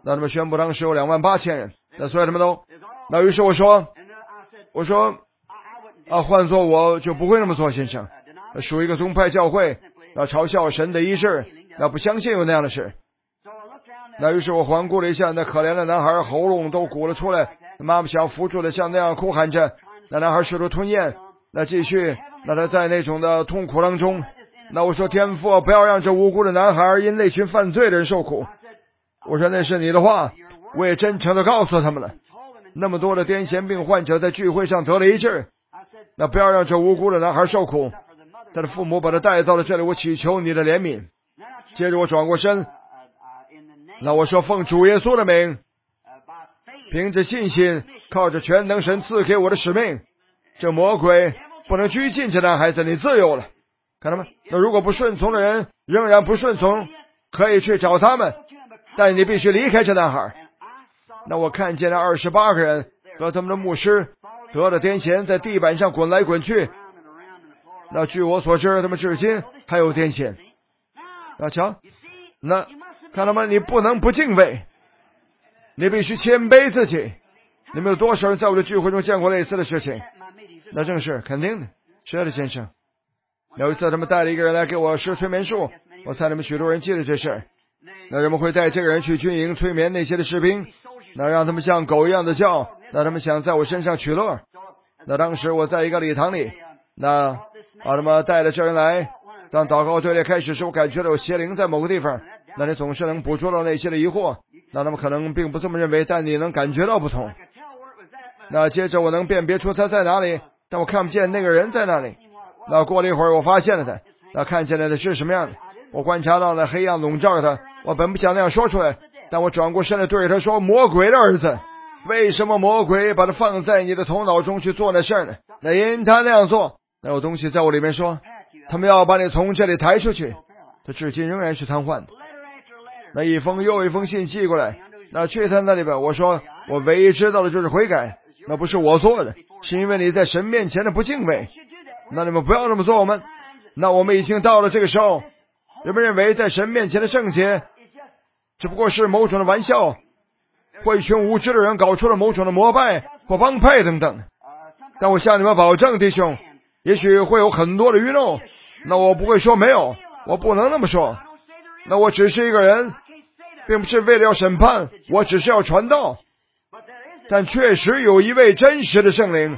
那他们宣布当时有两万八千人，那所以他们都，那于是我说，我说啊，换做我就不会那么做，先生，属于一个宗派教会，那嘲笑神的医治，那不相信有那样的事。那于是我环顾了一下，那可怜的男孩喉咙都鼓了出来，妈妈想扶住的像那样哭喊着，那男孩试图吞咽，那继续，那他在那种的痛苦当中。那我说，天父，不要让这无辜的男孩因那群犯罪的人受苦。我说，那是你的话，我也真诚的告诉他们了。那么多的癫痫病患者在聚会上得了医治，那不要让这无辜的男孩受苦。他的父母把他带到了这里，我祈求你的怜悯。接着我转过身，那我说，奉主耶稣的名，凭着信心，靠着全能神赐给我的使命，这魔鬼不能拘禁这男孩子，你自由了。看到吗？那如果不顺从的人仍然不顺从，可以去找他们，但你必须离开这男孩。那我看见了二十八个人和他们的牧师得了癫痫，在地板上滚来滚去。那据我所知，他们至今还有癫痫。啊，瞧，那看到吗？你不能不敬畏，你必须谦卑自己。你们有多少人在我的聚会中见过类似的事情？那正是肯定的，是的，先生。有一次他们带了一个人来给我施催眠术，我猜你们许多人记得这事。那人们会带这个人去军营催眠那些的士兵，那让他们像狗一样的叫，那他们想在我身上取乐。那当时我在一个礼堂里，那把他们带了这人来，当祷告队列开始时，我感觉到有邪灵在某个地方。那你总是能捕捉到那些的疑惑，那他们可能并不这么认为，但你能感觉到不同。那接着我能辨别出他在哪里，但我看不见那个人在哪里。那过了一会儿，我发现了他，那看起来的是什么样的？我观察到了黑暗笼罩着他。我本不想那样说出来，但我转过身来对着他说：“魔鬼的儿子，为什么魔鬼把他放在你的头脑中去做那事儿呢？那因他那样做，那有东西在我里面说，他们要把你从这里抬出去。他至今仍然是瘫痪的。那一封又一封信寄过来，那去他那里边，我说我唯一知道的就是悔改，那不是我做的，是因为你在神面前的不敬畏。那你们不要这么做，我们，那我们已经到了这个时候，人们认为在神面前的圣洁只不过是某种的玩笑，或一群无知的人搞出了某种的膜拜或帮派等等。但我向你们保证，弟兄，也许会有很多的愚弄，那我不会说没有，我不能那么说。那我只是一个人，并不是为了要审判，我只是要传道。但确实有一位真实的圣灵，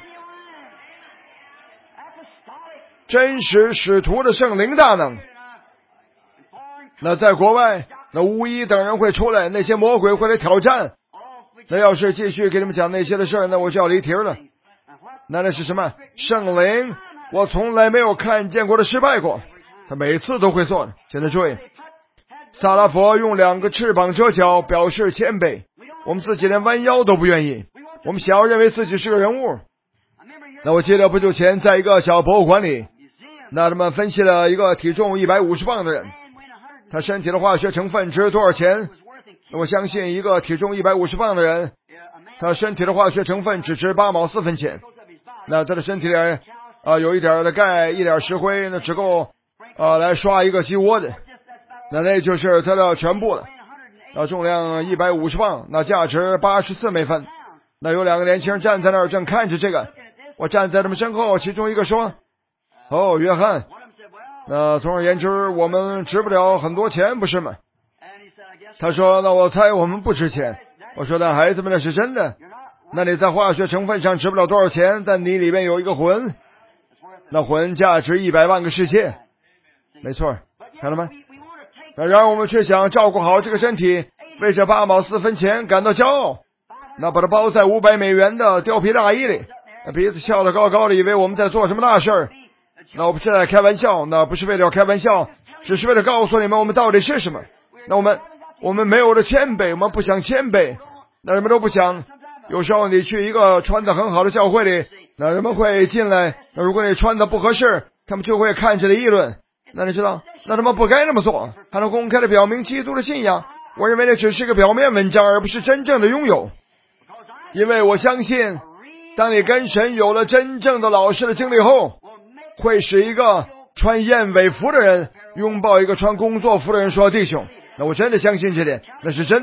真实使徒的圣灵大能。那在国外，那巫医等人会出来，那些魔鬼会来挑战。那要是继续给你们讲那些的事儿，那我就要离题了。那那是什么？圣灵，我从来没有看见过的失败过，他每次都会做的。现在注意，萨拉佛用两个翅膀遮脚，表示谦卑。我们自己连弯腰都不愿意，我们想要认为自己是个人物。那我记得不久前在一个小博物馆里，那他们分析了一个体重一百五十磅的人，他身体的化学成分值多少钱？我相信一个体重一百五十磅的人，他身体的化学成分只值八毛四分钱。那他的身体里啊、呃、有一点的钙，一点石灰，那只够啊、呃、来刷一个鸡窝的。那那就是他的全部了。那重量一百五十磅，那价值八十四美分。那有两个年轻人站在那儿正看着这个，我站在他们身后，其中一个说：“哦，约翰，那总而言之，我们值不了很多钱，不是吗？”他说：“那我猜我们不值钱。”我说：“那孩子们，那是真的。那你在化学成分上值不了多少钱，但你里面有一个魂，那魂价值一百万个世界。”没错，看到吗？然而我们却想照顾好这个身体，为这八毛四分钱感到骄傲，那把它包在五百美元的貂皮大衣里，那鼻子笑得高高的，以为我们在做什么大事儿。那我不是在开玩笑，那不是为了开玩笑，只是为了告诉你们我们到底是什么。那我们我们没有了谦卑，我们不想谦卑，那人们都不想。有时候你去一个穿得很好的教会里，那人们会进来，那如果你穿得不合适，他们就会看着你议论。那你知道，那他们不该那么做，还能公开的表明基督的信仰。我认为那只是个表面文章，而不是真正的拥有。因为我相信，当你跟神有了真正的老师的经历后，会使一个穿燕尾服的人拥抱一个穿工作服的人说：“弟兄。”那我真的相信这点，那是真的。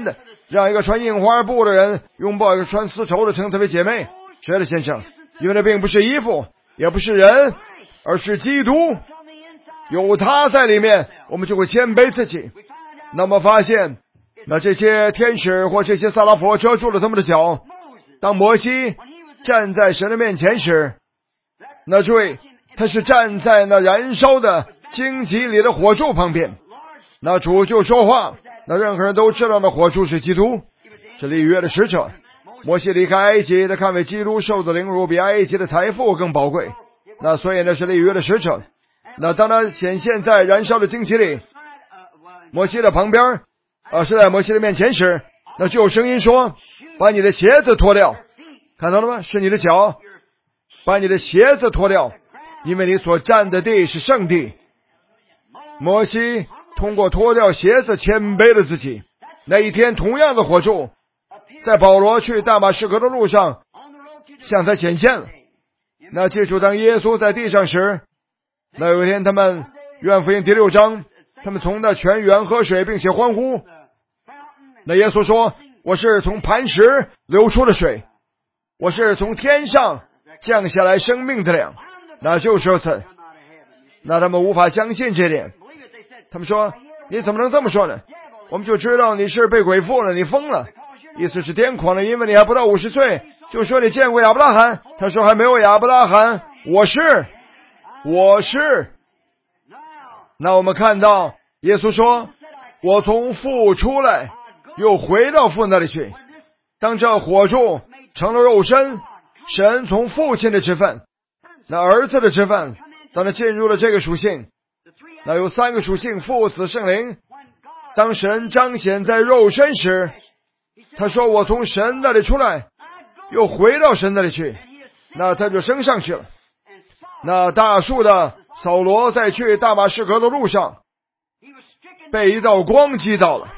让一个穿印花布的人拥抱一个穿丝绸的，称她为姐妹。是的，先生，因为这并不是衣服，也不是人，而是基督。有他在里面，我们就会谦卑自己。那么发现，那这些天使或这些撒拉佛遮住了他们的脚。当摩西站在神的面前时，那注意，他是站在那燃烧的荆棘里的火柱旁边。那主就说话，那任何人都知道那火柱是基督，是立约的使者。摩西离开埃及，他看为基督受的凌辱比埃及的财富更宝贵，那所以那是立约的使者。那当他显现在燃烧的荆棘里，摩西的旁边啊，是在摩西的面前时，那就有声音说，把你的鞋子脱掉。看到了吗？是你的脚，把你的鞋子脱掉，因为你所站的地是圣地。摩西通过脱掉鞋子谦卑了自己。那一天同样的火柱在保罗去大马士革的路上向他显现了。那记住，当耶稣在地上时，那有一天他们约翰福音第六章，他们从那泉源喝水并且欢呼。那耶稣说，我是从磐石流出的水，我是从天上降下来生命的粮。那就是如此。那他们无法相信这点，他们说，你怎么能这么说呢？我们就知道你是被鬼附了，你疯了，意思是癫狂了，因为你还不到五十岁就说你见过亚伯拉罕。他说还没有亚伯拉罕，我是我是那我们看到耶稣说，我从父出来又回到父那里去。当这火柱成了肉身，神从父亲的职分，那儿子的职分，当他进入了这个属性，那有三个属性，父子圣灵。当神彰显在肉身时，他说我从神那里出来又回到神那里去，那他就升上去了。那大树的扫罗在去大马士革的路上被一道光击倒了。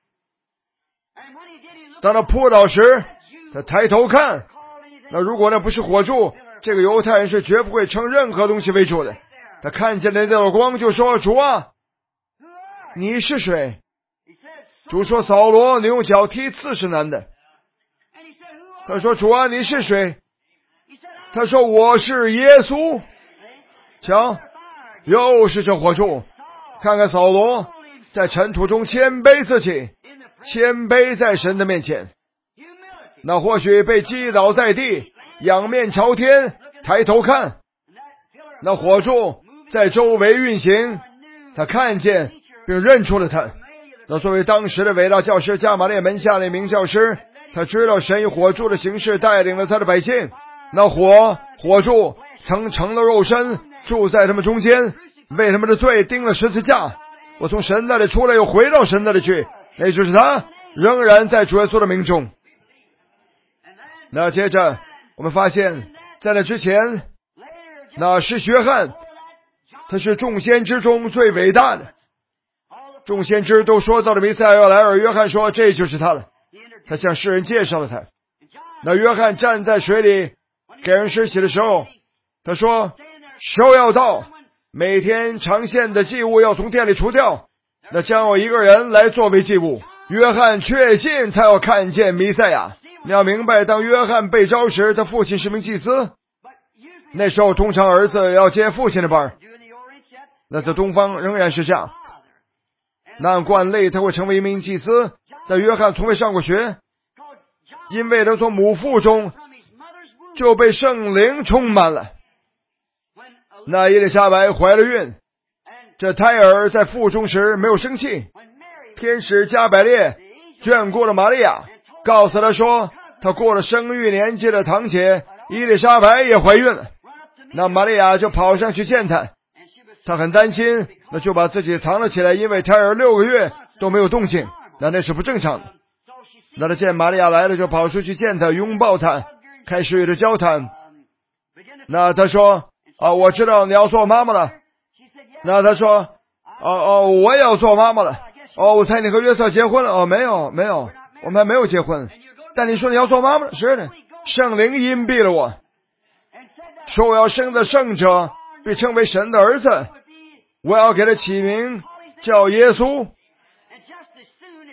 当他扑倒时，他抬头看，那如果那不是火柱，这个犹太人是绝不会称任何东西为主的。他看见那道光就说，主啊，你是谁？主说，扫罗，你用脚踢刺是难的。他说，主啊，你是谁？他说，我是耶稣。瞧，又是这火柱。看看扫罗在尘土中谦卑自己，谦卑在神的面前。那或许被击倒在地，仰面朝天，抬头看，那火柱在周围运行，他看见并认出了他。那作为当时的伟大教师，加玛列门下的一名教师，他知道神以火柱的形式带领了他的百姓。那火火柱曾成了肉身，住在他们中间，为他们的罪钉了十字架。我从神那里出来，又回到神那里去，那就是他仍然在主耶稣的名中。那接着我们发现，在那之前，那是约翰，他是众先知中最伟大的。众先知都说到了弥赛亚要来，而约翰说这就是他了。他向世人介绍了他。那约翰站在水里给人施洗的时候，他说时候要到，每天常献的祭物要从殿里除掉，那将有一个人来作为祭物。约翰确信他要看见弥赛亚。你要明白，当约翰被召时，他父亲是名祭司，那时候通常儿子要接父亲的班，那在东方仍然是这样。那按惯例他会成为一名祭司，但约翰从未上过学，因为他从母腹中就被圣灵充满了。那伊丽莎白怀了孕，这胎儿在腹中时没有生气，天使加百列眷顾了玛利亚，告诉他说他过了生育年纪的堂姐伊丽莎白也怀孕了。那玛利亚就跑上去见他，他很担心，那就把自己藏了起来，因为胎儿六个月都没有动静，那那是不正常的。那他见玛利亚来了，就跑出去见他，拥抱他，开始与他交谈。那他说啊，我知道你要做妈妈了。那他说哦哦，我也要做妈妈了。哦，我猜你和约瑟结婚了。哦，没有没有，我们还没有结婚。但你说你要做妈妈了。是的，圣灵荫蔽了我，说我要生的圣者被称为神的儿子，我要给他起名叫耶稣。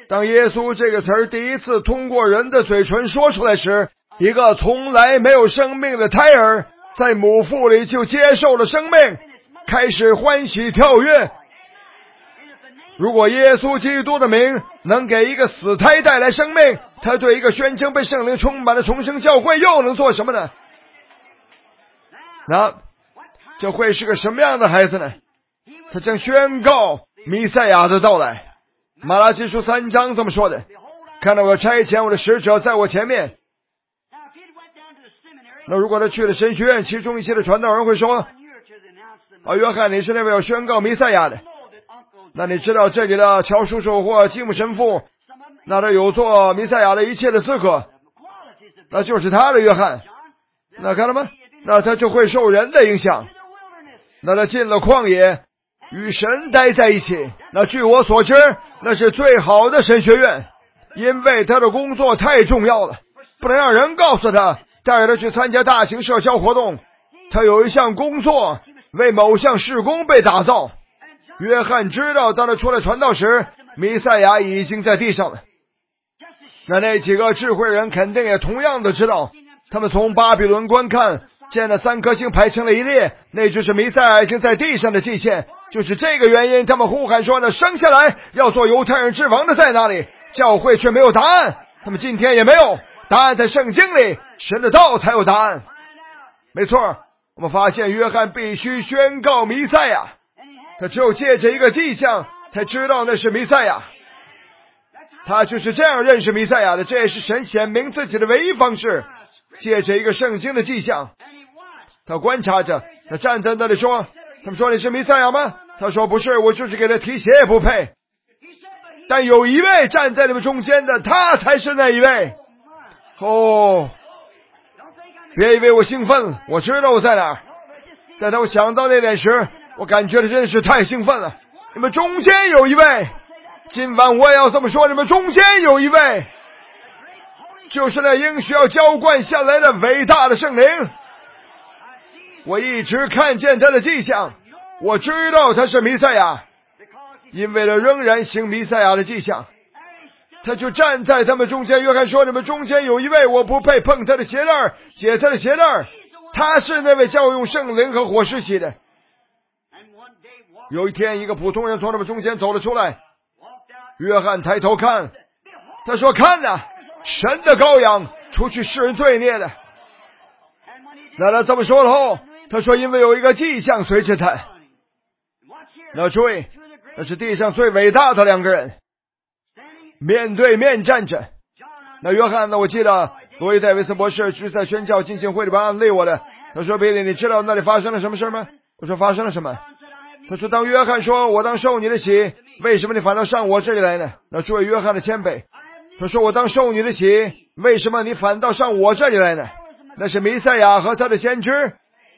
当耶稣这个词儿第一次通过人的嘴唇说出来时，一个从来没有生命的胎儿在母腹里就接受了生命，开始欢喜跳跃。如果耶稣基督的名能给一个死胎带来生命，他对一个宣称被圣灵充满的重生教会又能做什么呢？那这会是个什么样的孩子呢？他将宣告弥赛亚的到来。马拉基书三章这么说的，看到我差遣我的使者在我前面。那如果他去了神学院，其中一些的传道人会说，啊，约翰你是那位要宣告弥赛亚的。那你知道这里的乔叔叔或基姆神父，那他有做弥赛亚的一切的资格，那就是他的约翰。那看到吗？那他就会受人的影响。那他进了旷野，与神待在一起。那据我所知，那是最好的神学院，因为他的工作太重要了，不能让人告诉他，带他去参加大型社交活动。他有一项工作，为某项事工被打造。约翰知道，当他出来传道时，弥赛亚已经在地上了。那那几个智慧人肯定也同样的知道，他们从巴比伦观看，见了三颗星排成了一列，那就是弥赛亚已经在地上的迹象。就是这个原因，他们呼喊说呢，生下来要做犹太人之王的在哪里？教会却没有答案，他们今天也没有答案，在圣经里，神的道才有答案。没错，我们发现约翰必须宣告弥赛亚，他只有借着一个迹象才知道那是弥赛亚。他就是这样认识弥赛亚的，这也是神显明自己的唯一方式，借着一个圣经的迹象。他观察着，他站在那里说，他们说你是弥赛亚吗？他说不是，我就是给他提鞋也不配。但有一位站在你们中间的，他才是那一位。哦，别以为我兴奋，我知道我在哪儿。但当我想到那点时，我感觉的真是太兴奋了。你们中间有一位，今晚我也要这么说，你们中间有一位，就是那应许要浇灌下来的伟大的圣灵。我一直看见他的迹象，我知道他是弥赛亚，因为他仍然行弥赛亚的迹象。他就站在他们中间。约翰说，你们中间有一位，我不配碰他的鞋带，解他的鞋带，他是那位叫我用圣灵和火施洗的。有一天，一个普通人从他们中间走了出来，约翰抬头看，他说，看哪，神的羔羊，除去世人罪孽的。那他这么说了后，他说，因为有一个迹象随着他。那注意，那是地上最伟大的两个人面对面站着。那约翰呢，我记得罗伊戴维斯博士是在宣教进行会里边安慰我的。他说，比利，你知道那里发生了什么事吗？我说，发生了什么？他说，当约翰说，我当受你的洗，为什么你反倒上我这里来呢？那注意约翰的谦卑。他说，我当受你的洗，为什么你反倒上我这里来呢？那是弥赛亚和他的先知，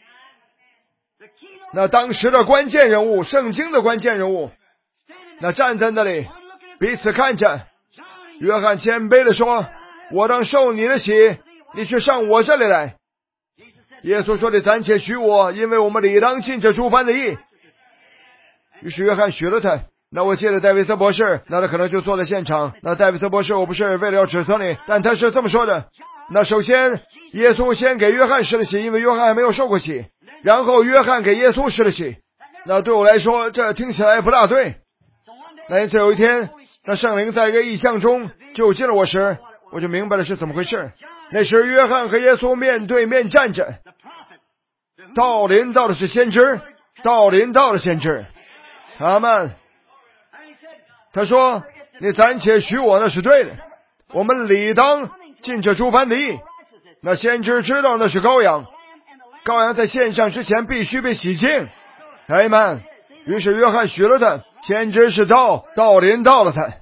那当时的关键人物，圣经的关键人物，那站在那里彼此看着。约翰谦卑地说，我当受你的洗，你却上我这里来。耶稣说，你暂且许我，因为我们理当尽这诸般的义。于是约翰许了他。那我记得戴维斯博士，那他可能就坐在现场。那戴维斯博士，我不是为了要指责你，但他是这么说的。那首先耶稣先给约翰施了洗，因为约翰还没有受过洗，然后约翰给耶稣施了洗。那对我来说，这听起来不大对。那因此有一天，那圣灵在一个异象中就近了我时，我就明白了是怎么回事。那时约翰和耶稣面对面站着，道临到的是先知，道临到的先知。阿们。他说，你暂且许我，那是对的，我们理当尽这诸般的义。那先知知道那是羔羊，羔羊在献上之前必须被洗净。阿们。于是约翰许了他，先知是道，道临到了他。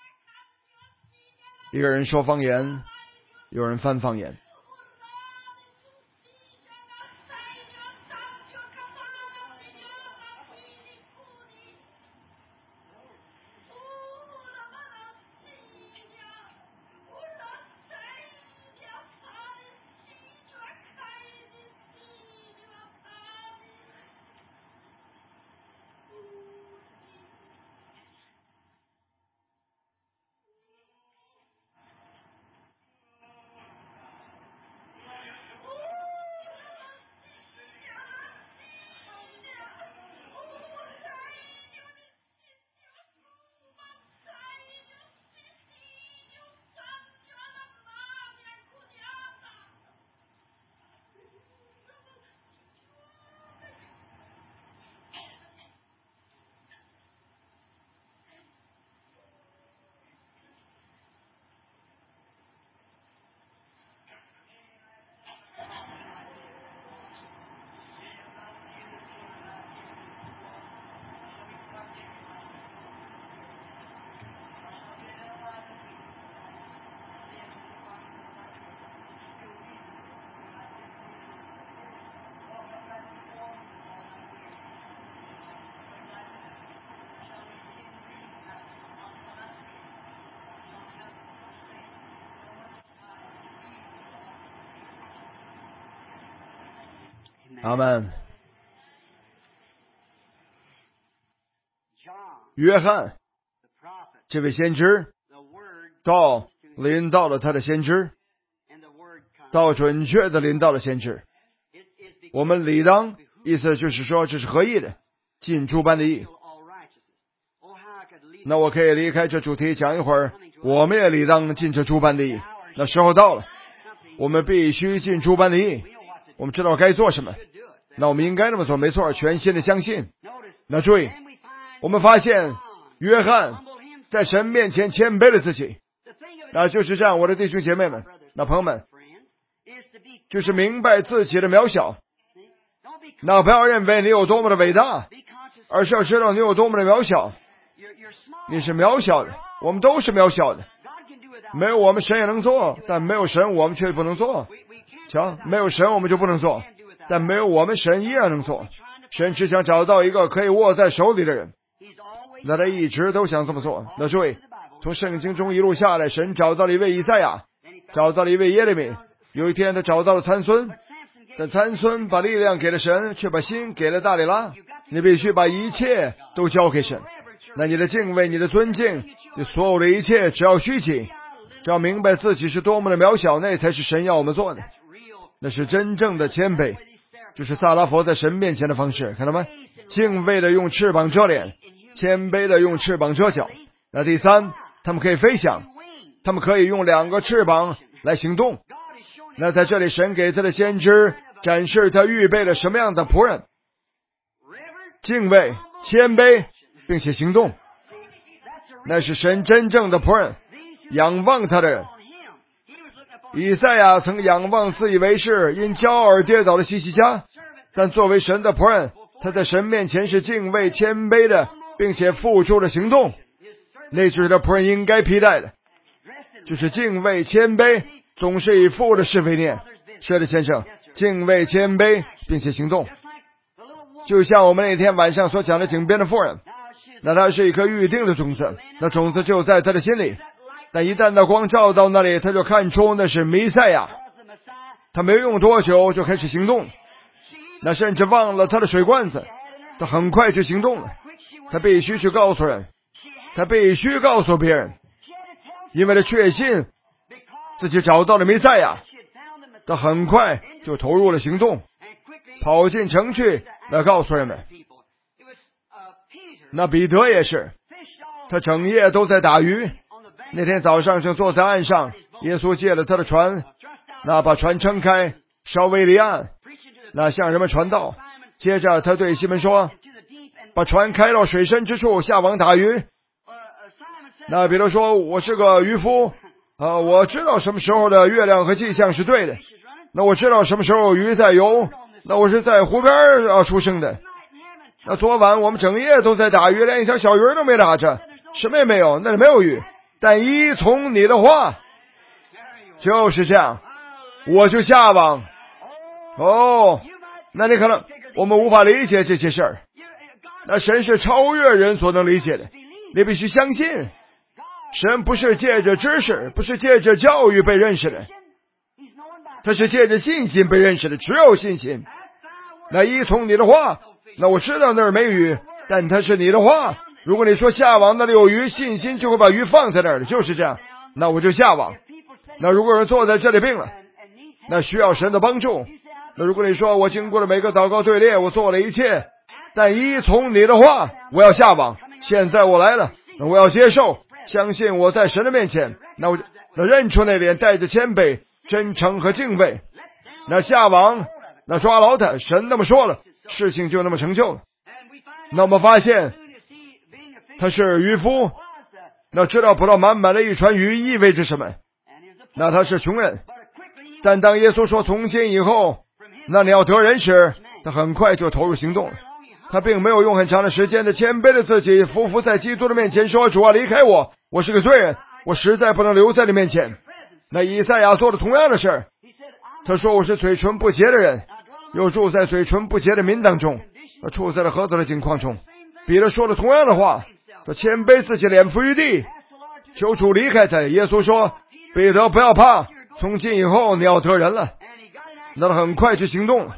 一个人说方言，有人翻方言。 阿们。约翰这位先知，道临到了他的先知，道准确的临到了先知。我们理当，意思就是说这是合意的，尽诸般的义。那我可以离开这主题讲一会儿，我们也理当尽这诸般的义。那时候到了，我们必须尽诸般的义，我们知道该做什么，那我们应该那么做，没错，全心的相信。那注意，我们发现约翰在神面前谦卑了自己，那就是这样，我的弟兄姐妹们，那朋友们，就是明白自己的渺小。那不要认为你有多么的伟大，而是要知道你有多么的渺小。你是渺小的，我们都是渺小的，没有我们神也能做，但没有神我们却不能做。瞧，没有神我们就不能做，但没有我们神依然能做。神只想找到一个可以握在手里的人，那他一直都想这么做。那诸位，从圣经中一路下来，神找到了一位以赛亚，找到了一位耶利米，有一天他找到了参孙，但参孙把力量给了神，却把心给了大利拉。你必须把一切都交给神，那你的敬畏，你的尊敬，你所有的一切只要虚起，只要明白自己是多么的渺小，那才是神要我们做的，那是真正的谦卑，就是撒拉佛在神面前的方式，看到吗？敬畏的用翅膀遮脸，谦卑的用翅膀遮脚。那第三，他们可以飞翔，他们可以用两个翅膀来行动。那在这里，神给他的先知展示他预备了什么样的仆人，敬畏、谦卑并且行动，那是神真正的仆人，仰望他的人。以赛亚曾仰望自以为是因骄傲而跌倒的希西家，但作为神的仆人，他在神面前是敬畏谦卑的，并且付出了行动。那就是他仆人应该披戴的，就是敬畏谦卑，总是以父的事为念。是的，先生，敬畏谦卑并且行动，就像我们那天晚上所讲的井边的妇人，那它是一颗预定的种子，那种子就在他的心里，但一旦那光照到那里，他就看出那是弥赛亚，他没用多久就开始行动，那甚至忘了他的水罐子，他很快就行动了。他必须去告诉人，他必须告诉别人，因为他确信自己找到了弥赛亚，他很快就投入了行动，跑进城去来告诉人们。那彼得也是，他整夜都在打鱼，那天早上正坐在岸上，耶稣借了他的船，那把船撑开，稍微离岸，那向人们传道。接着他对西门说，把船开到水深之处，下网打鱼。那彼得说，我是个渔夫，呃，我知道什么时候的月亮和气象是对的，那我知道什么时候鱼在游，那我是在湖边啊出生的，那昨晚我们整夜都在打鱼，连一条小鱼都没打着，什么也没有，那里没有鱼，但依从你的话，就是这样，我就下网。哦，那你可能我们无法理解这些事儿，那神是超越人所能理解的，你必须相信，神不是借着知识，不是借着教育被认识的，他是借着信心被认识的，只有信心。那依从你的话，那我知道那儿没鱼，但它是你的话，如果你说下网那里有鱼，信心就会把鱼放在那儿的，就是这样，那我就下网。那如果人坐在这里病了，那需要神的帮助，那如果你说我经过了每个祷告队列，我做了一切，但依从你的话，我要下网，现在我来了，那我要接受，相信我在神的面前，那我那认出那脸，带着谦卑、真诚和敬畏，那下网，那抓牢他，神那么说了，事情就那么成就了。那我们发现他是渔夫，那知道捕到满满的一船鱼意味着什么，那他是穷人，但当耶稣说从今以后那你要得人时，他很快就投入行动了。他并没有用很长的时间的谦卑的自己匍匐在基督的面前说，主啊，离开我，我是个罪人，我实在不能留在你面前。那以赛亚做了同样的事，他说我是嘴唇不洁的人，又住在嘴唇不洁的民当中，他处在了何等的境况中。彼得说了同样的话，他谦卑自己，脸伏于地，求主离开他。耶稣说，彼得不要怕，从今以后你要得人了。那他很快去行动了。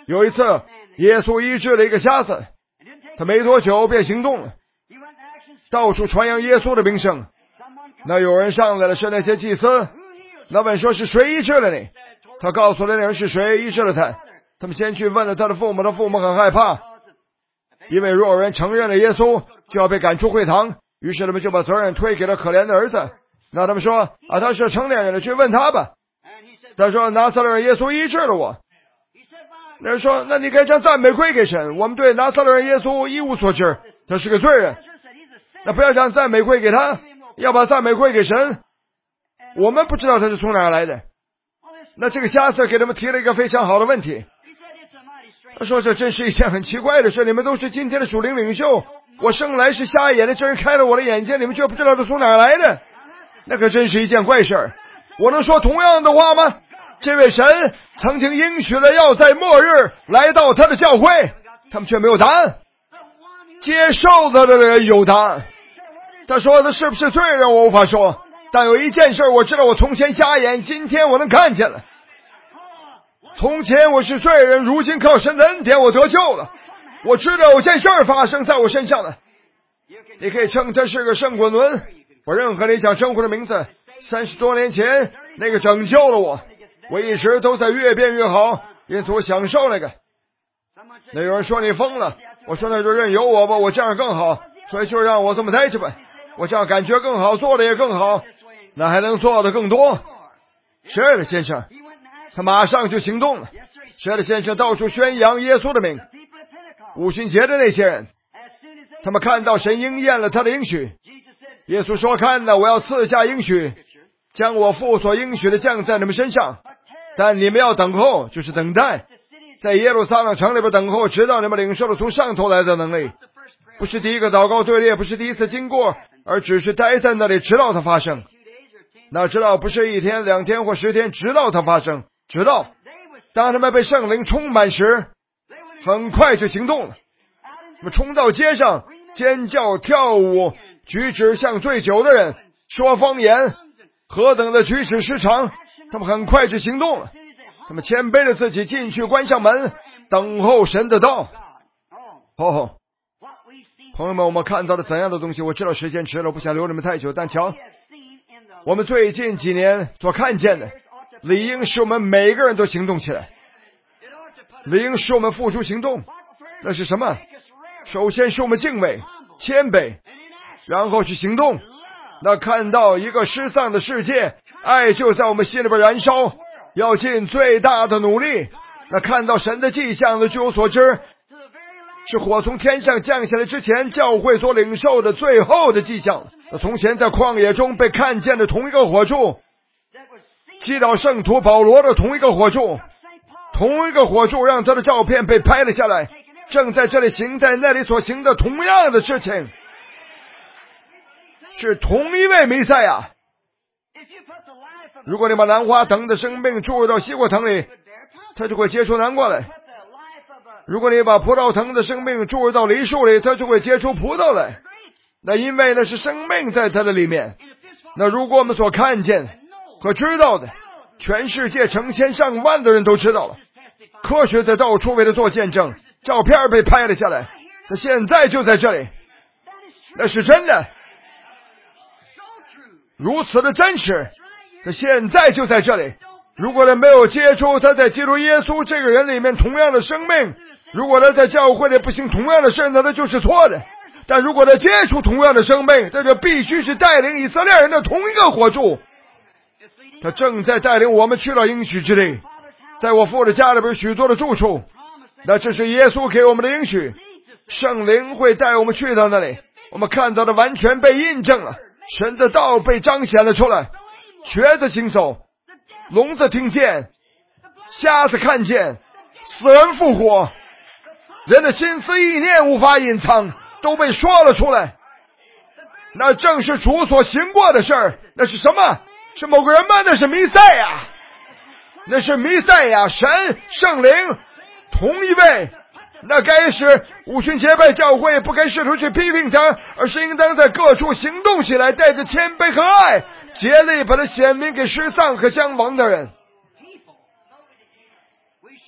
有一次，耶稣医治了一个瞎子，他没多久便行动了，到处传扬耶稣的名声。那有人上来了，是那些祭司，那问说是谁医治了你？他告诉了那人是谁医治了他。他们先去问了他的父母，他父母很害怕，因为若有人承认了耶稣，就要被赶出会堂。于是他们就把责任推给了可怜的儿子。那他们说啊，他是成年人了，去问他吧。他说拿撒勒人耶稣医治了我。那人说，那你该将赞美归给神，我们对拿撒勒人耶稣一无所知，他是个罪人，那不要将赞美归给他，要把赞美归给神。我们不知道他是从哪来的。那这个瞎子给他们提了一个非常好的问题，他说这真是一件很奇怪的事，你们都是今天的属灵领袖，我生来是瞎眼的，这人开了我的眼睛，你们却不知道他从哪来的，那可真是一件怪事。我能说同样的话吗？这位神曾经应许了要在末日来到他的教会，他们却没有答案。接受他的人有答案。他说他是不是罪人我无法说，但有一件事我知道，我从前瞎眼，今天我能看见了。从前我是罪人，如今靠神的恩典我得救了。我知道有件事发生在我身上了。你可以称他是个圣滚轮，我任何你想称呼的名字。三十多年前那个拯救了我，我一直都在越变越好，因此我享受那个。那有人说你疯了，我说那就任由我吧，我这样更好，所以就让我这么待着吧，我这样感觉更好，做的也更好，那还能做的更多。是的，先生，他马上就行动了。是的，先生到处宣扬耶稣的名。五旬节的那些人，他们看到神应验了他的应许。耶稣说，看哪，我要赐下应许，将我父所应许的降在你们身上，但你们要等候，就是等待，在耶路撒冷城里边等候，直到你们领受了从上头来的能力。不是第一个祷告队列，不是第一次经过，而只是待在那里直到它发生。那直到不是一天两天或十天，直到它发生，直到当他们被圣灵充满时，很快就行动了。他们冲到街上尖叫跳舞，举止像醉酒的人，说方言，何等的举止失常。他们很快就行动了。他们谦卑了自己，进去关上门，等候神的道。哦，朋友们，我们看到了怎样的东西？我知道时间迟了，我不想留你们太久，但瞧，我们最近几年所看见的，理应使我们每个人都行动起来，理应使我们付出行动。那是什么？首先是我们敬畏、谦卑，然后去行动。那看到一个失丧的世界，爱就在我们心里边燃烧，要尽最大的努力。那看到神的迹象的，据我所知，是火从天上降下来之前，教会所领受的最后的迹象。那从前在旷野中被看见的同一个火柱，击倒圣徒保罗的同一个火柱，同一个火柱让他的照片被拍了下来，正在这里行在那里所行的同样的事情，是同一位弥赛亚。如果你把兰花藤的生命注入到西瓜藤里，它就会结出南瓜来；如果你把葡萄藤的生命注入到梨树里，它就会结出葡萄来。那因为那是生命在它的里面。那如果我们所看见和知道的，全世界成千上万的人都知道了，科学在到处为了做见证，照片被拍了下来，它现在就在这里，那是真的，如此的真实，它现在就在这里。如果他没有接触他在基督耶稣这个人里面同样的生命，如果他在教会里不行同样的事，那他就是错的。但如果他接触同样的生命，这就必须是带领以色列人的同一个火柱。他正在带领我们去到应许之地，在我父的家里边有许多的住处，那这是耶稣给我们的应许，圣灵会带我们去到那里。我们看到的完全被印证了，神的道被彰显了出来，瘸子行走，聋子听见，瞎子看见，死人复活，人的心思意念无法隐藏，都被说了出来。那正是主所行过的事儿。那是什么？是某个人吗？那是弥赛亚，那是弥赛亚，神圣灵同一位。那该是五旬节拜教会不该试图去批评他，而是应当在各处行动起来，带着谦卑和爱，竭力把它显明给失丧和将亡的人。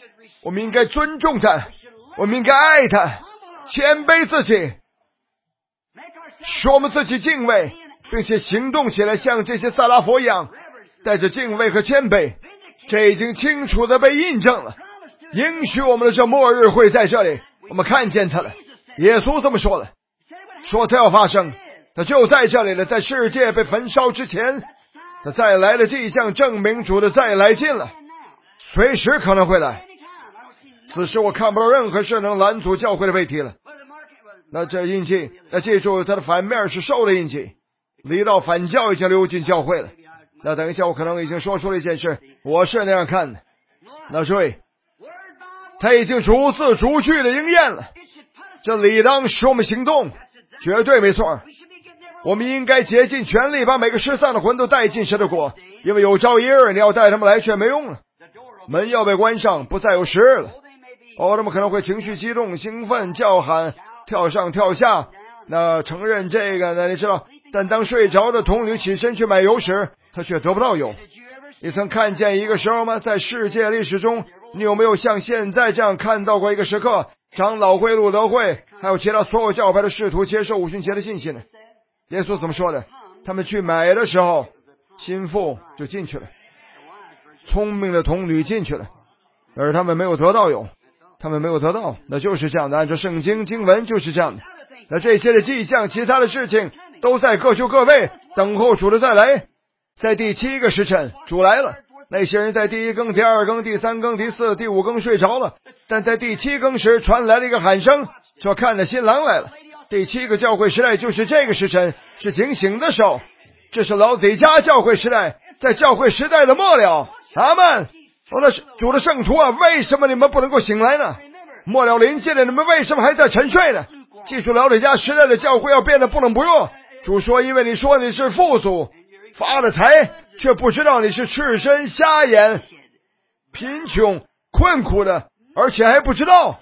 我们应该尊重他，我们应该爱他，谦卑自己，使我们自己敬畏，并且行动起来，像这些萨拉佛一样，带着敬畏和谦卑。这已经清楚的被印证了，应许我们的这末日会在这里，我们看见他了。耶稣这么说了，说他要发生，他就在这里了，在世界被焚烧之前，他再来的迹象证明主的再来近了，随时可能会来。此时我看不到任何事能拦阻教会的问题了。那这印记，那记住它的反面是兽的印记，离道反教已经流进教会了。那等一下我可能已经说出了一件事，我是那样看的。那注意，他已经逐字逐句的应验了，这理当使我们行动，绝对没错。我们应该竭尽全力把每个失丧的魂都带进神的国，因为有朝一日你要带他们来却没用了，门要被关上，不再有时日了。哦，他们可能会情绪激动、兴奋、叫喊、跳上跳下，那承认这个，那你知道，但当睡着的童女起身去买油时，他却得不到油。你曾看见一个时候吗？在世界历史中，你有没有像现在这样看到过一个时刻，长老会、路德会还有其他所有教派的试图接受五旬节的信息呢？耶稣怎么说的？他们去买的时候，心腹就进去了，聪明的童女进去了，而他们没有得到油，他们没有得到，那就是这样的。按照圣经经文就是这样的。那这些的迹象，其他的事情都在各就各位，等候主的再来。在第七个时辰，主来了。那些人在第一更、第二更、第三更、第四、第五更睡着了，但在第七更时传来了一个喊声，说看着新郎来了。第七个教会时代就是这个时辰，是警醒的时候。这是老底嘉教会时代，在教会时代的末了。阿们。我的主的圣徒啊，为什么你们不能够醒来呢？末了临近了，你们为什么还在沉睡呢？记住老底嘉时代的教会要变得不冷不热。主说，因为你说你是富足发了财，却不知道你是赤身瞎眼贫穷困苦的，而且还不知道，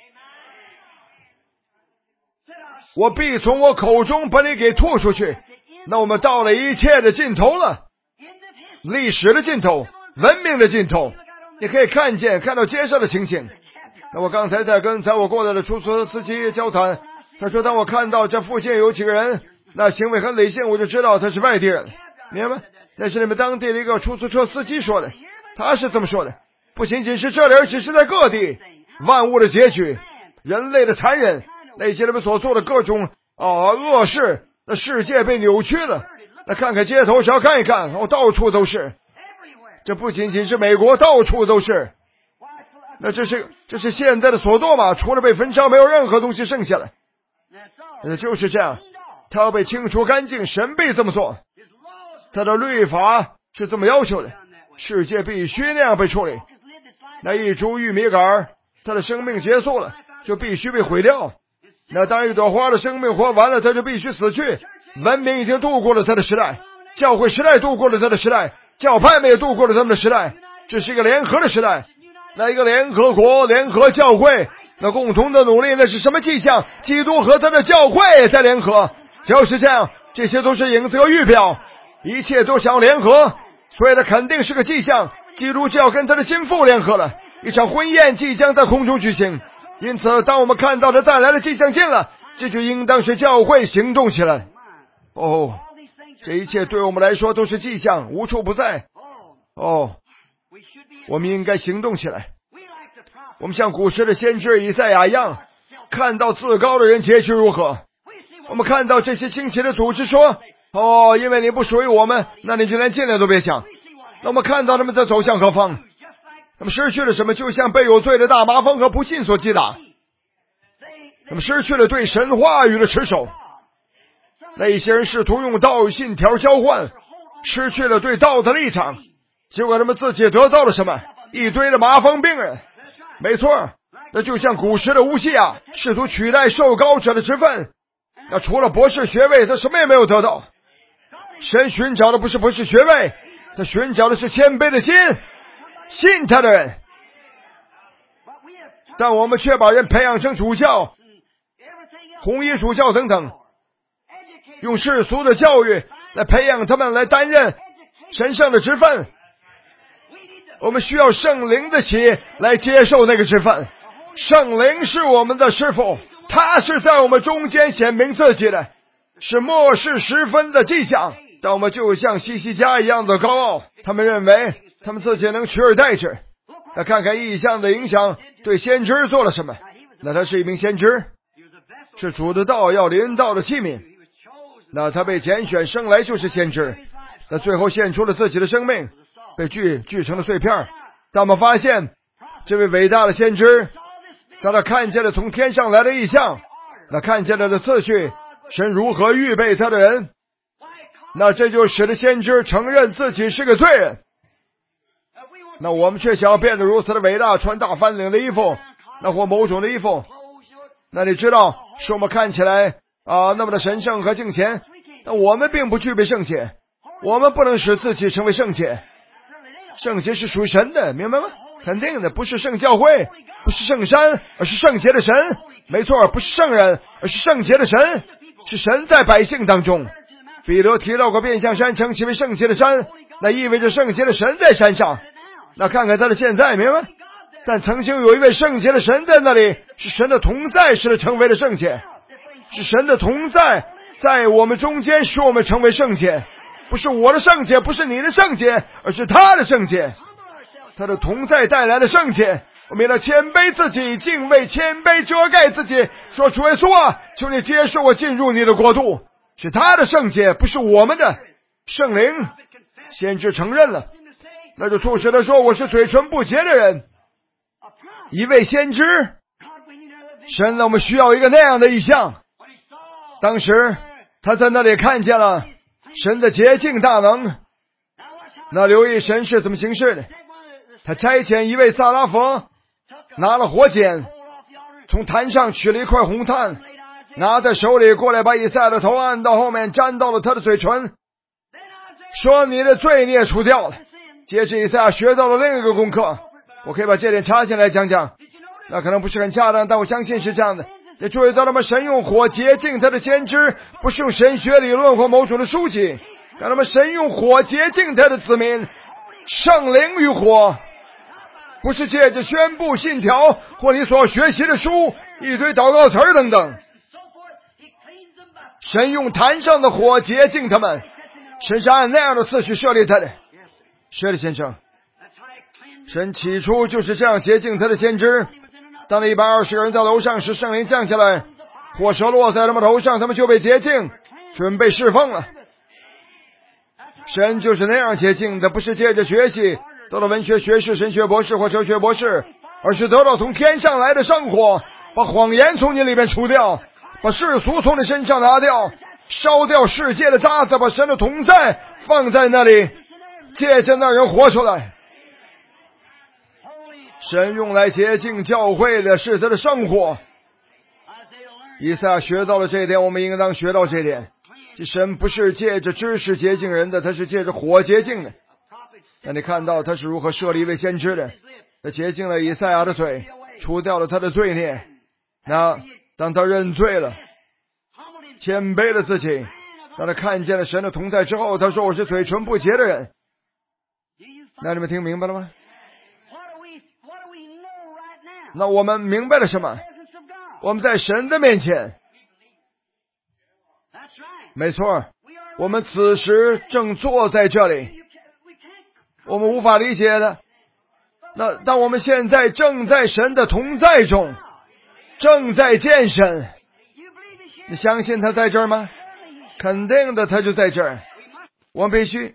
我必从我口中把你给吐出去。那我们到了一切的尽头了，历史的尽头，文明的尽头。你可以看见看到街上的情形。那我刚才在跟载我过来的出租车司机交谈，他说当我看到这附近有几个人那行为很理性，我就知道他是外地人，明白吗？那是你们当地的一个出租车司机说的，他是这么说的，不仅仅是这里，而且是在各地，万物的结局，人类的残忍，那些人们所做的各种啊恶事，那世界被扭曲了。那看看街头，只要看一看，哦，到处都是。这不仅仅是美国，到处都是。那这是这是现在的索多玛，除了被焚烧，没有任何东西剩下来。呃，就是这样，他要被清除干净，神必这么做，他的律法是这么要求的，世界必须那样被处理。那一株玉米杆，它的生命结束了，就必须被毁掉。那当一朵花的生命活完了，它就必须死去。文明已经度过了它的时代，教会时代度过了它的时代，教派们也度过了他们的时代。这是一个联合的时代，那一个联合国、联合教会，那共同的努力，那是什么迹象？基督和他的教会在联合，就是这样。这些都是影子和预表，一切都想要联合，所以它肯定是个迹象。基督就要跟他的心腹联合了，一场婚宴即将在空中举行。因此当我们看到他再来的迹象近了，这就应当是教会行动起来。哦，这一切对我们来说都是迹象，无处不在。哦，我们应该行动起来。我们像古时的先知以赛亚一样，看到自高的人结局如何。我们看到这些兴起的组织说，哦，因为你不属于我们，那你就连进来都别想。那我们看到他们在走向何方，他们失去了什么？就像被有罪的大麻风和不信所击打，他们失去了对神话语的持守。那一些人试图用道与信条交换，失去了对道的立场，结果他们自己得到了什么？一堆的麻风病人。没错，那就像古时的乌西亚试图取代受膏者的职分，那除了博士学位他什么也没有得到。神寻找的不是博士学位，他寻找的是谦卑的心，信他的人。但我们却把人培养成主教、红衣主教等等，用世俗的教育来培养他们来担任神圣的职分。 我们需要圣灵的喜来接受那个职分。圣灵是我们的师傅，他是在我们中间显明自己的，是末世时分的迹象。但我们就像西西家一样的高傲，他们认为他们自己能取而代之。那看看异象的影响对先知做了什么？那他是一名先知，是主的道要临到的器皿。那他被拣选生来就是先知，那最后献出了自己的生命，被锯锯成了碎片。但我们发现这位伟大的先知，当他看见了从天上来的异象，那看见了的次序，神如何预备他的人，那这就使得先知承认自己是个罪人。那我们却想要变得如此的伟大，穿大翻领的衣服，那或某种的衣服，那你知道使我们看起来啊那么的神圣和敬虔，但我们并不具备圣洁，我们不能使自己成为圣洁。圣洁是属于神的，明白吗？肯定的，不是圣教会，不是圣山，而是圣洁的神。没错，不是圣人，而是圣洁的神，是神在百姓当中。彼得提到过变相山称其为圣洁的山，那意味着圣洁的神在山上。那看看他的现在，明白吗？但曾经有一位圣洁的神在那里，是神的同在使他成为了圣洁，是神的同在在我们中间使我们成为圣洁。不是我的圣洁，不是你的圣洁，而是他的圣洁。他的同在带来的圣洁，我们要谦卑自己，敬畏谦卑遮盖自己，说主耶稣啊，求你接受我进入你的国度。是他的圣洁，不是我们的。圣灵先知承认了，那就促使他说我是嘴唇不洁的人。一位先知，神呢，我们需要一个那样的意象。当时他在那里看见了神的洁净大能。那留意神是怎么行事的。他差遣一位撒拉弗，拿了火剪，从坛上取了一块红炭，拿在手里过来，把以赛亚的头按到后面，沾到了他的嘴唇，说你的罪孽除掉了。接着以赛亚学到了另一个功课，我可以把这点插进来讲讲，那可能不是很恰当，但我相信是这样的。你注意到了吗？神用火洁净他的先知，不是用神学理论或某种的书籍，看到吗？神用火洁净他的子民，圣灵与火，不是借着宣布信条或你所学习的书，一堆祷告词儿等等。神用坛上的火洁净他们，神是按那样的次序设立他的。是的，先生，神起初就是这样洁净他的先知。当那一百二十个人在楼上时，圣灵降下来，火舌落在他们头上，他们就被洁净，准备释放了。神就是那样洁净的，不是借着学习得到文学学士、神学博士或哲学博士，而是得到从天上来的圣火，把谎言从你里面除掉，把世俗从你身上拿掉，烧掉世界的渣子，把神的同在放在那里，借着那人活出来。神用来洁净教会的是他的圣火。以赛亚学到了这一点，我们应当学到这一点。这神不是借着知识洁净人的，他是借着火洁净的。那你看到他是如何设立一位先知的，他洁净了以赛亚的嘴，除掉了他的罪孽。那当他认罪了，谦卑了自己，当他看见了神的同在之后，他说我是嘴唇不洁的人。那你们听明白了吗？那我们明白了什么？我们在神的面前，没错，我们此时正坐在这里，我们无法理解的。那但我们现在正在神的同在中，正在见神。你相信他在这儿吗？肯定的，他就在这儿。我们必须，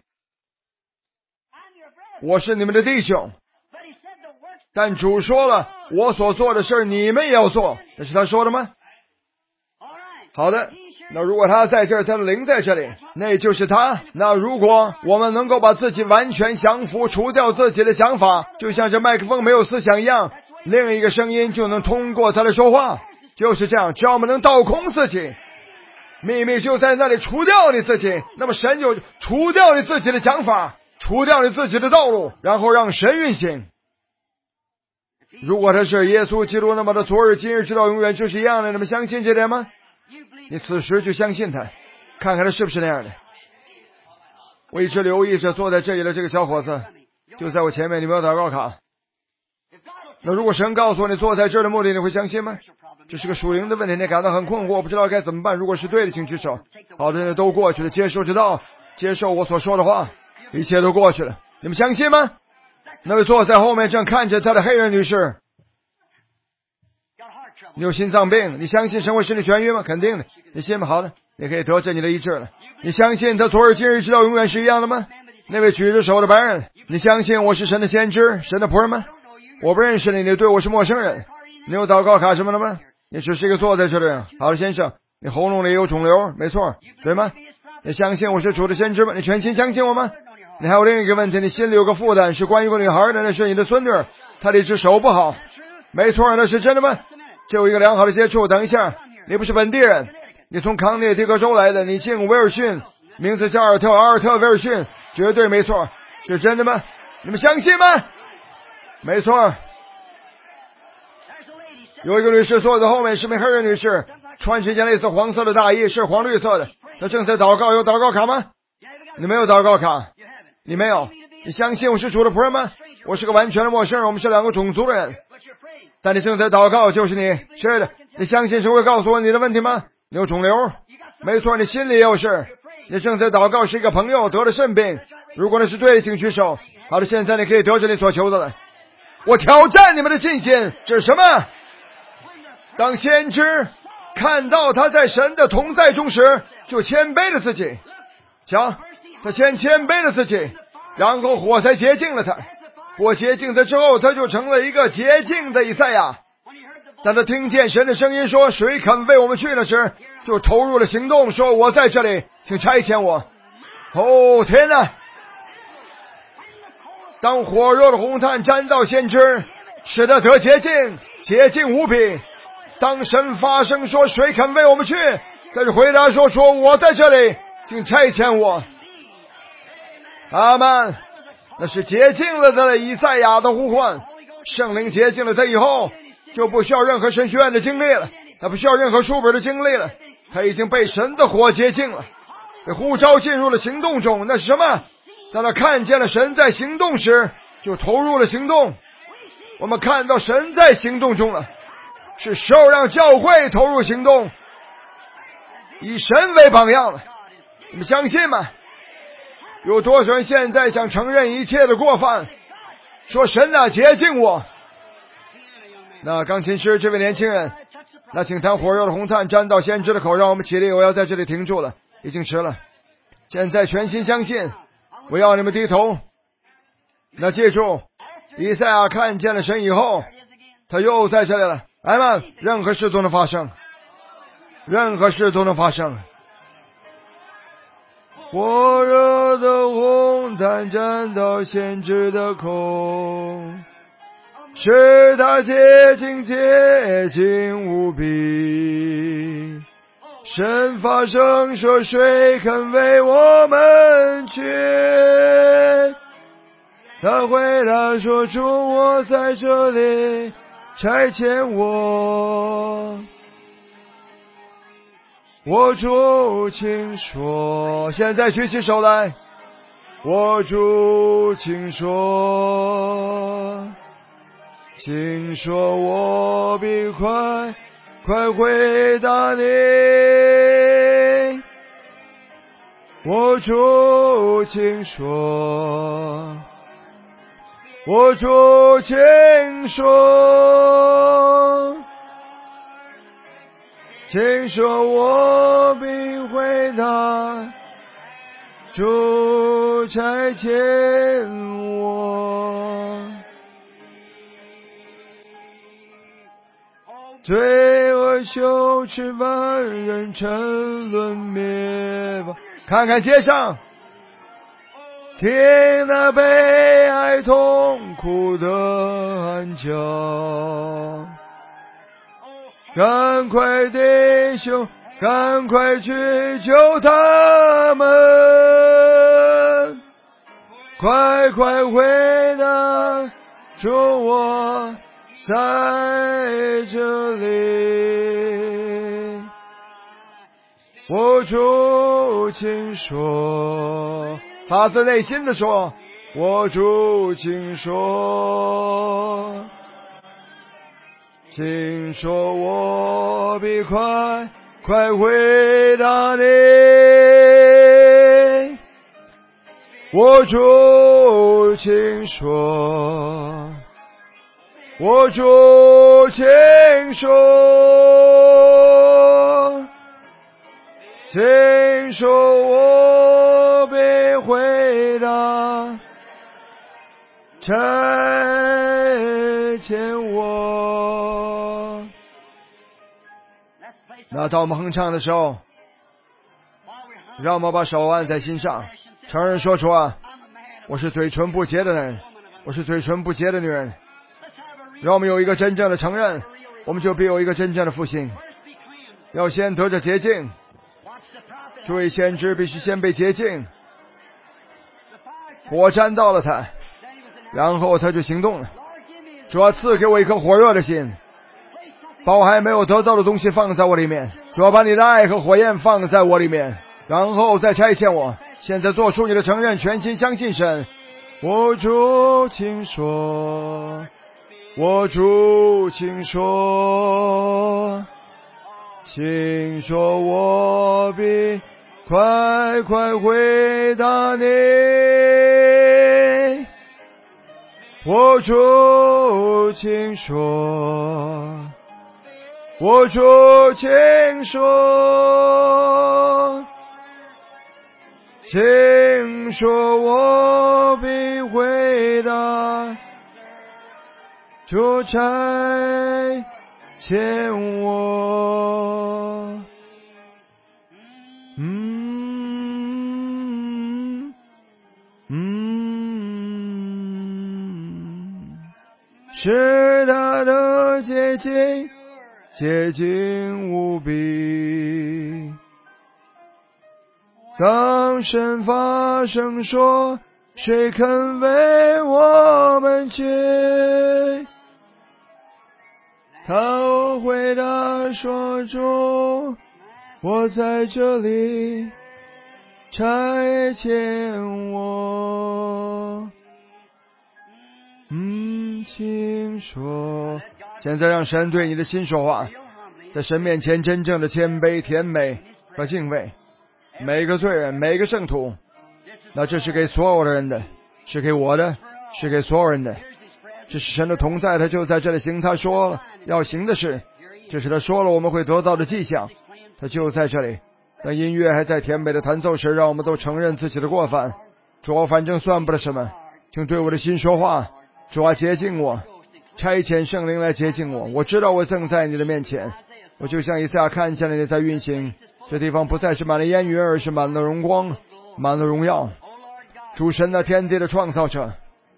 我是你们的弟兄，但主说了，我所做的事你们也要做。这是他说的吗？好的，那如果他在这儿，他的灵在这里，那就是他。那如果我们能够把自己完全降服，除掉自己的想法，就像这麦克风没有思想一样，另一个声音就能通过他来说话。就是这样，只要我们能倒空自己，秘密就在那里，除掉你自己，那么神就除掉你自己的想法，除掉你自己的道路，然后让神运行。如果他是耶稣基督，那么他昨日今日直到永远就是一样的，你们相信这点吗？你此时就相信他，看看他是不是那样的。我一直留意着坐在这里的这个小伙子， 就在我前面，你没有祷告卡。那如果神告诉我你坐在这儿的目的，你会相信吗？这是个属灵的问题，你感到很困惑，不知道该怎么办。如果是对的，请举手。好的，都过去了，接受之道，接受我所说的话，一切都过去了。你们相信吗？那位坐在后面正看着他的黑人女士，你有心脏病，你相信神会使你痊愈吗？肯定的。你信吗？好的，你可以得着你的医治了。你相信他昨日今日直到永远是一样的吗？那位举着手的白人，你相信我是神的先知，神的仆人吗？我不认识你，你对我是陌生人。你有祷告卡什么的吗？你只是一个坐在这里。好的，先生，你喉咙里有肿瘤，没错，对吗？你相信我是主的先知吗？你全心相信我吗？你还有另一个问题，你心里有个负担，是关于个女孩的，那是你的孙女，她的一只手不好。没错，那是真的吗？就有一个良好的接触。等一下，你不是本地人，你从康涅狄格州来的，你姓威尔逊，名字叫阿尔特，阿尔特威尔逊，绝对没错，是真的吗？你们相信吗？没错。有一个女士坐在后面，是名黑人女士，穿着一件类似黄色的大衣，是黄绿色的，她正在祷告。有祷告卡吗？你没有祷告卡，你没有。你相信我是主的仆人吗？我是个完全的陌生人，我们是两个种族的人，但你正在祷告，就是你。是的，你相信神会告诉我你的问题吗？你有肿瘤，没错，你心里也有事。你正在祷告，是一个朋友得了肾病。如果那是对的，请举手。好的，现在你可以得着你所求的了。我挑战你们的信心，这是什么？当先知看到他在神的同在中时，就谦卑了自己。瞧，他先谦卑了自己，然后火才洁净了他。火洁净他之后，他就成了一个洁净的以赛亚。当他听见神的声音说谁肯为我们去呢时，就投入了行动，说我在这里，请差遣我。哦天哪！当火热的红炭沾到先知，使他得洁净，洁净无比。当神发声说谁肯为我们去，他就回答说说我在这里，请差遣我。阿们。那是洁净了的以赛亚的呼唤。圣灵洁净了他以后，就不需要任何神学院的经历了，他不需要任何书本的经历了，他已经被神的火洁净了，被呼召进入了行动中。那是什么？当他看见了神在行动时，就投入了行动。我们看到神在行动中了，是时候让教会投入行动，以神为榜样了。你们相信吗？有多少人现在想承认一切的过犯，说神啊洁净我？那钢琴师这位年轻人，那请将火热的红炭沾到先知的口，让我们起立。我要在这里停住了，已经迟了。现在全心相信，我要你们低头。那记住，以赛亚看见了神以后，他又在这里了。来嘛，任何事都能发生，任何事都能发生。火热的红炭沾到先知的口，使他洁净洁净无比。神发声说谁肯为我们去？他回答说主我在这里，差遣我。我主请说，现在举起手来。我主请说，请说，我必快快回答你。我主请说，我主请说，请说，我必回答。主差遣我，罪恶羞耻万人沉沦灭亡。看看街上，听那悲哀痛苦的喊叫，赶快弟兄，赶快去救他们，快快回答，主我在这里。我主请说，发自内心的说， 我主，请说，请说，我必快快回答你。我主，请说，我主，请说，请说，我必回答，差遣我。那当我们哼唱的时候，让我们把手按在心上，承认说出啊，我是嘴唇不洁的人，我是嘴唇不洁的女人。让我们有一个真正的承认，我们就必有一个真正的复兴。要先得着洁净，诸位先知必须先被洁净，火沾到了他，然后他就行动了。主啊，赐给我一颗火热的心，把我还没有得到的东西放在我里面。主啊，把你的爱和火焰放在我里面，然后再差遣我。现在做出你的承认，全心相信神。我主，请说，我主，请说，请说，我必快快回答你。我主，请说，我主，请说，请说，我必回答，主差遣我。嗯嗯，是他的洁净，洁净无比。当神发声说，谁肯为我们解？他回答说，主，我在这里，差遣我。嗯，请说。现在让神对你的心说话，在神面前真正的谦卑、甜美和敬畏。每个罪人，每个圣徒，那这是给所有的人的，是给我的，是给所有人的。这是神的同在，他就在这里行他说要行的事，这是他说了我们会得到的迹象，他就在这里。当音乐还在甜美的弹奏时，让我们都承认自己的过犯。主啊，反正算不了什么，请对我的心说话。主啊，洁净我，差遣圣灵来洁净我。我知道我正在你的面前，我就像以赛亚看见了你在运行。这地方不再是满了烟云，而是满了荣光，满了荣耀。主神的天地的创造者，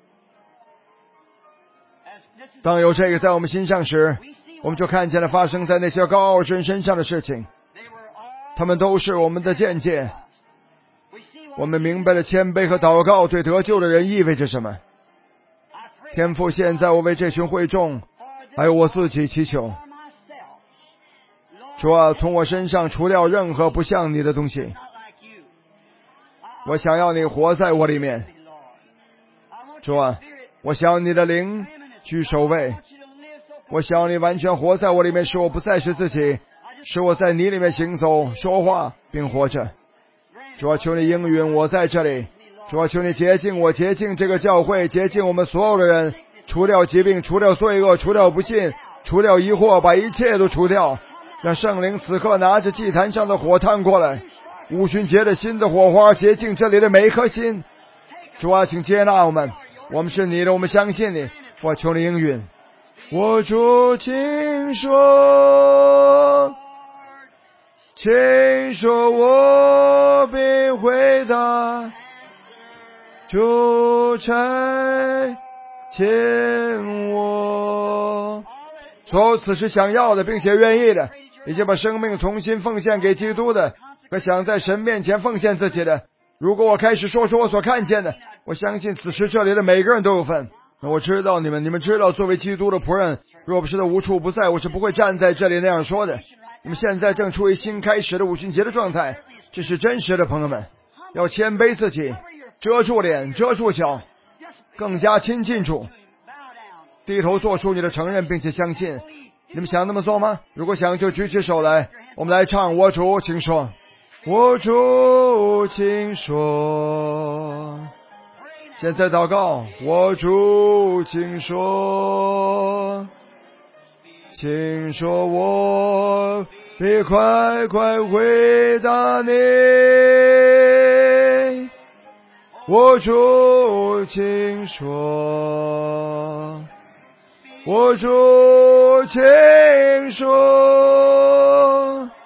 当有这个在我们心上时，我们就看见了发生在那些高傲人身上的事情，他们都是我们的见解。我们明白了谦卑和祷告对得救的人意味着什么。天父，现在我为这群会众还有我自己祈求，主啊，从我身上除掉任何不像你的东西。我想要你活在我里面。主啊，我想要你的灵居首位。我想要你完全活在我里面，使我不再是自己，使我在你里面行走、说话并活着。主啊，求你应允我在这里。主啊，求你洁净我，洁净这个教会，洁净我们所有的人，除掉疾病，除掉罪恶，除掉不信，除掉疑惑，把一切都除掉。让圣灵此刻拿着祭坛上的火炭过来，五旬节的新的火花洁净这里的每一颗心。主啊，请接纳我们，我们是你的，我们相信你。我求你应允。我主，请说，请说，我必回答，主差遣我。所有此时想要的并且愿意的，已经把生命重新奉献给基督的，和想在神面前奉献自己的，如果我开始说出我所看见的，我相信此时这里的每个人都有份。我知道你们，你们知道作为基督的仆人，若不是他无处不在，我是不会站在这里那样说的。你们现在正处于新开始的五旬节的状态，这是真实的，朋友们。要谦卑自己，遮住脸，遮住脚， 更加亲近主，低头做出你的承认，并且相信。你们想那么做吗？如果想，就举起手来，我们来唱我主请说，我主请说。现在祷告，我主请说，请说，我必快快回答你。我主请说，我主请说，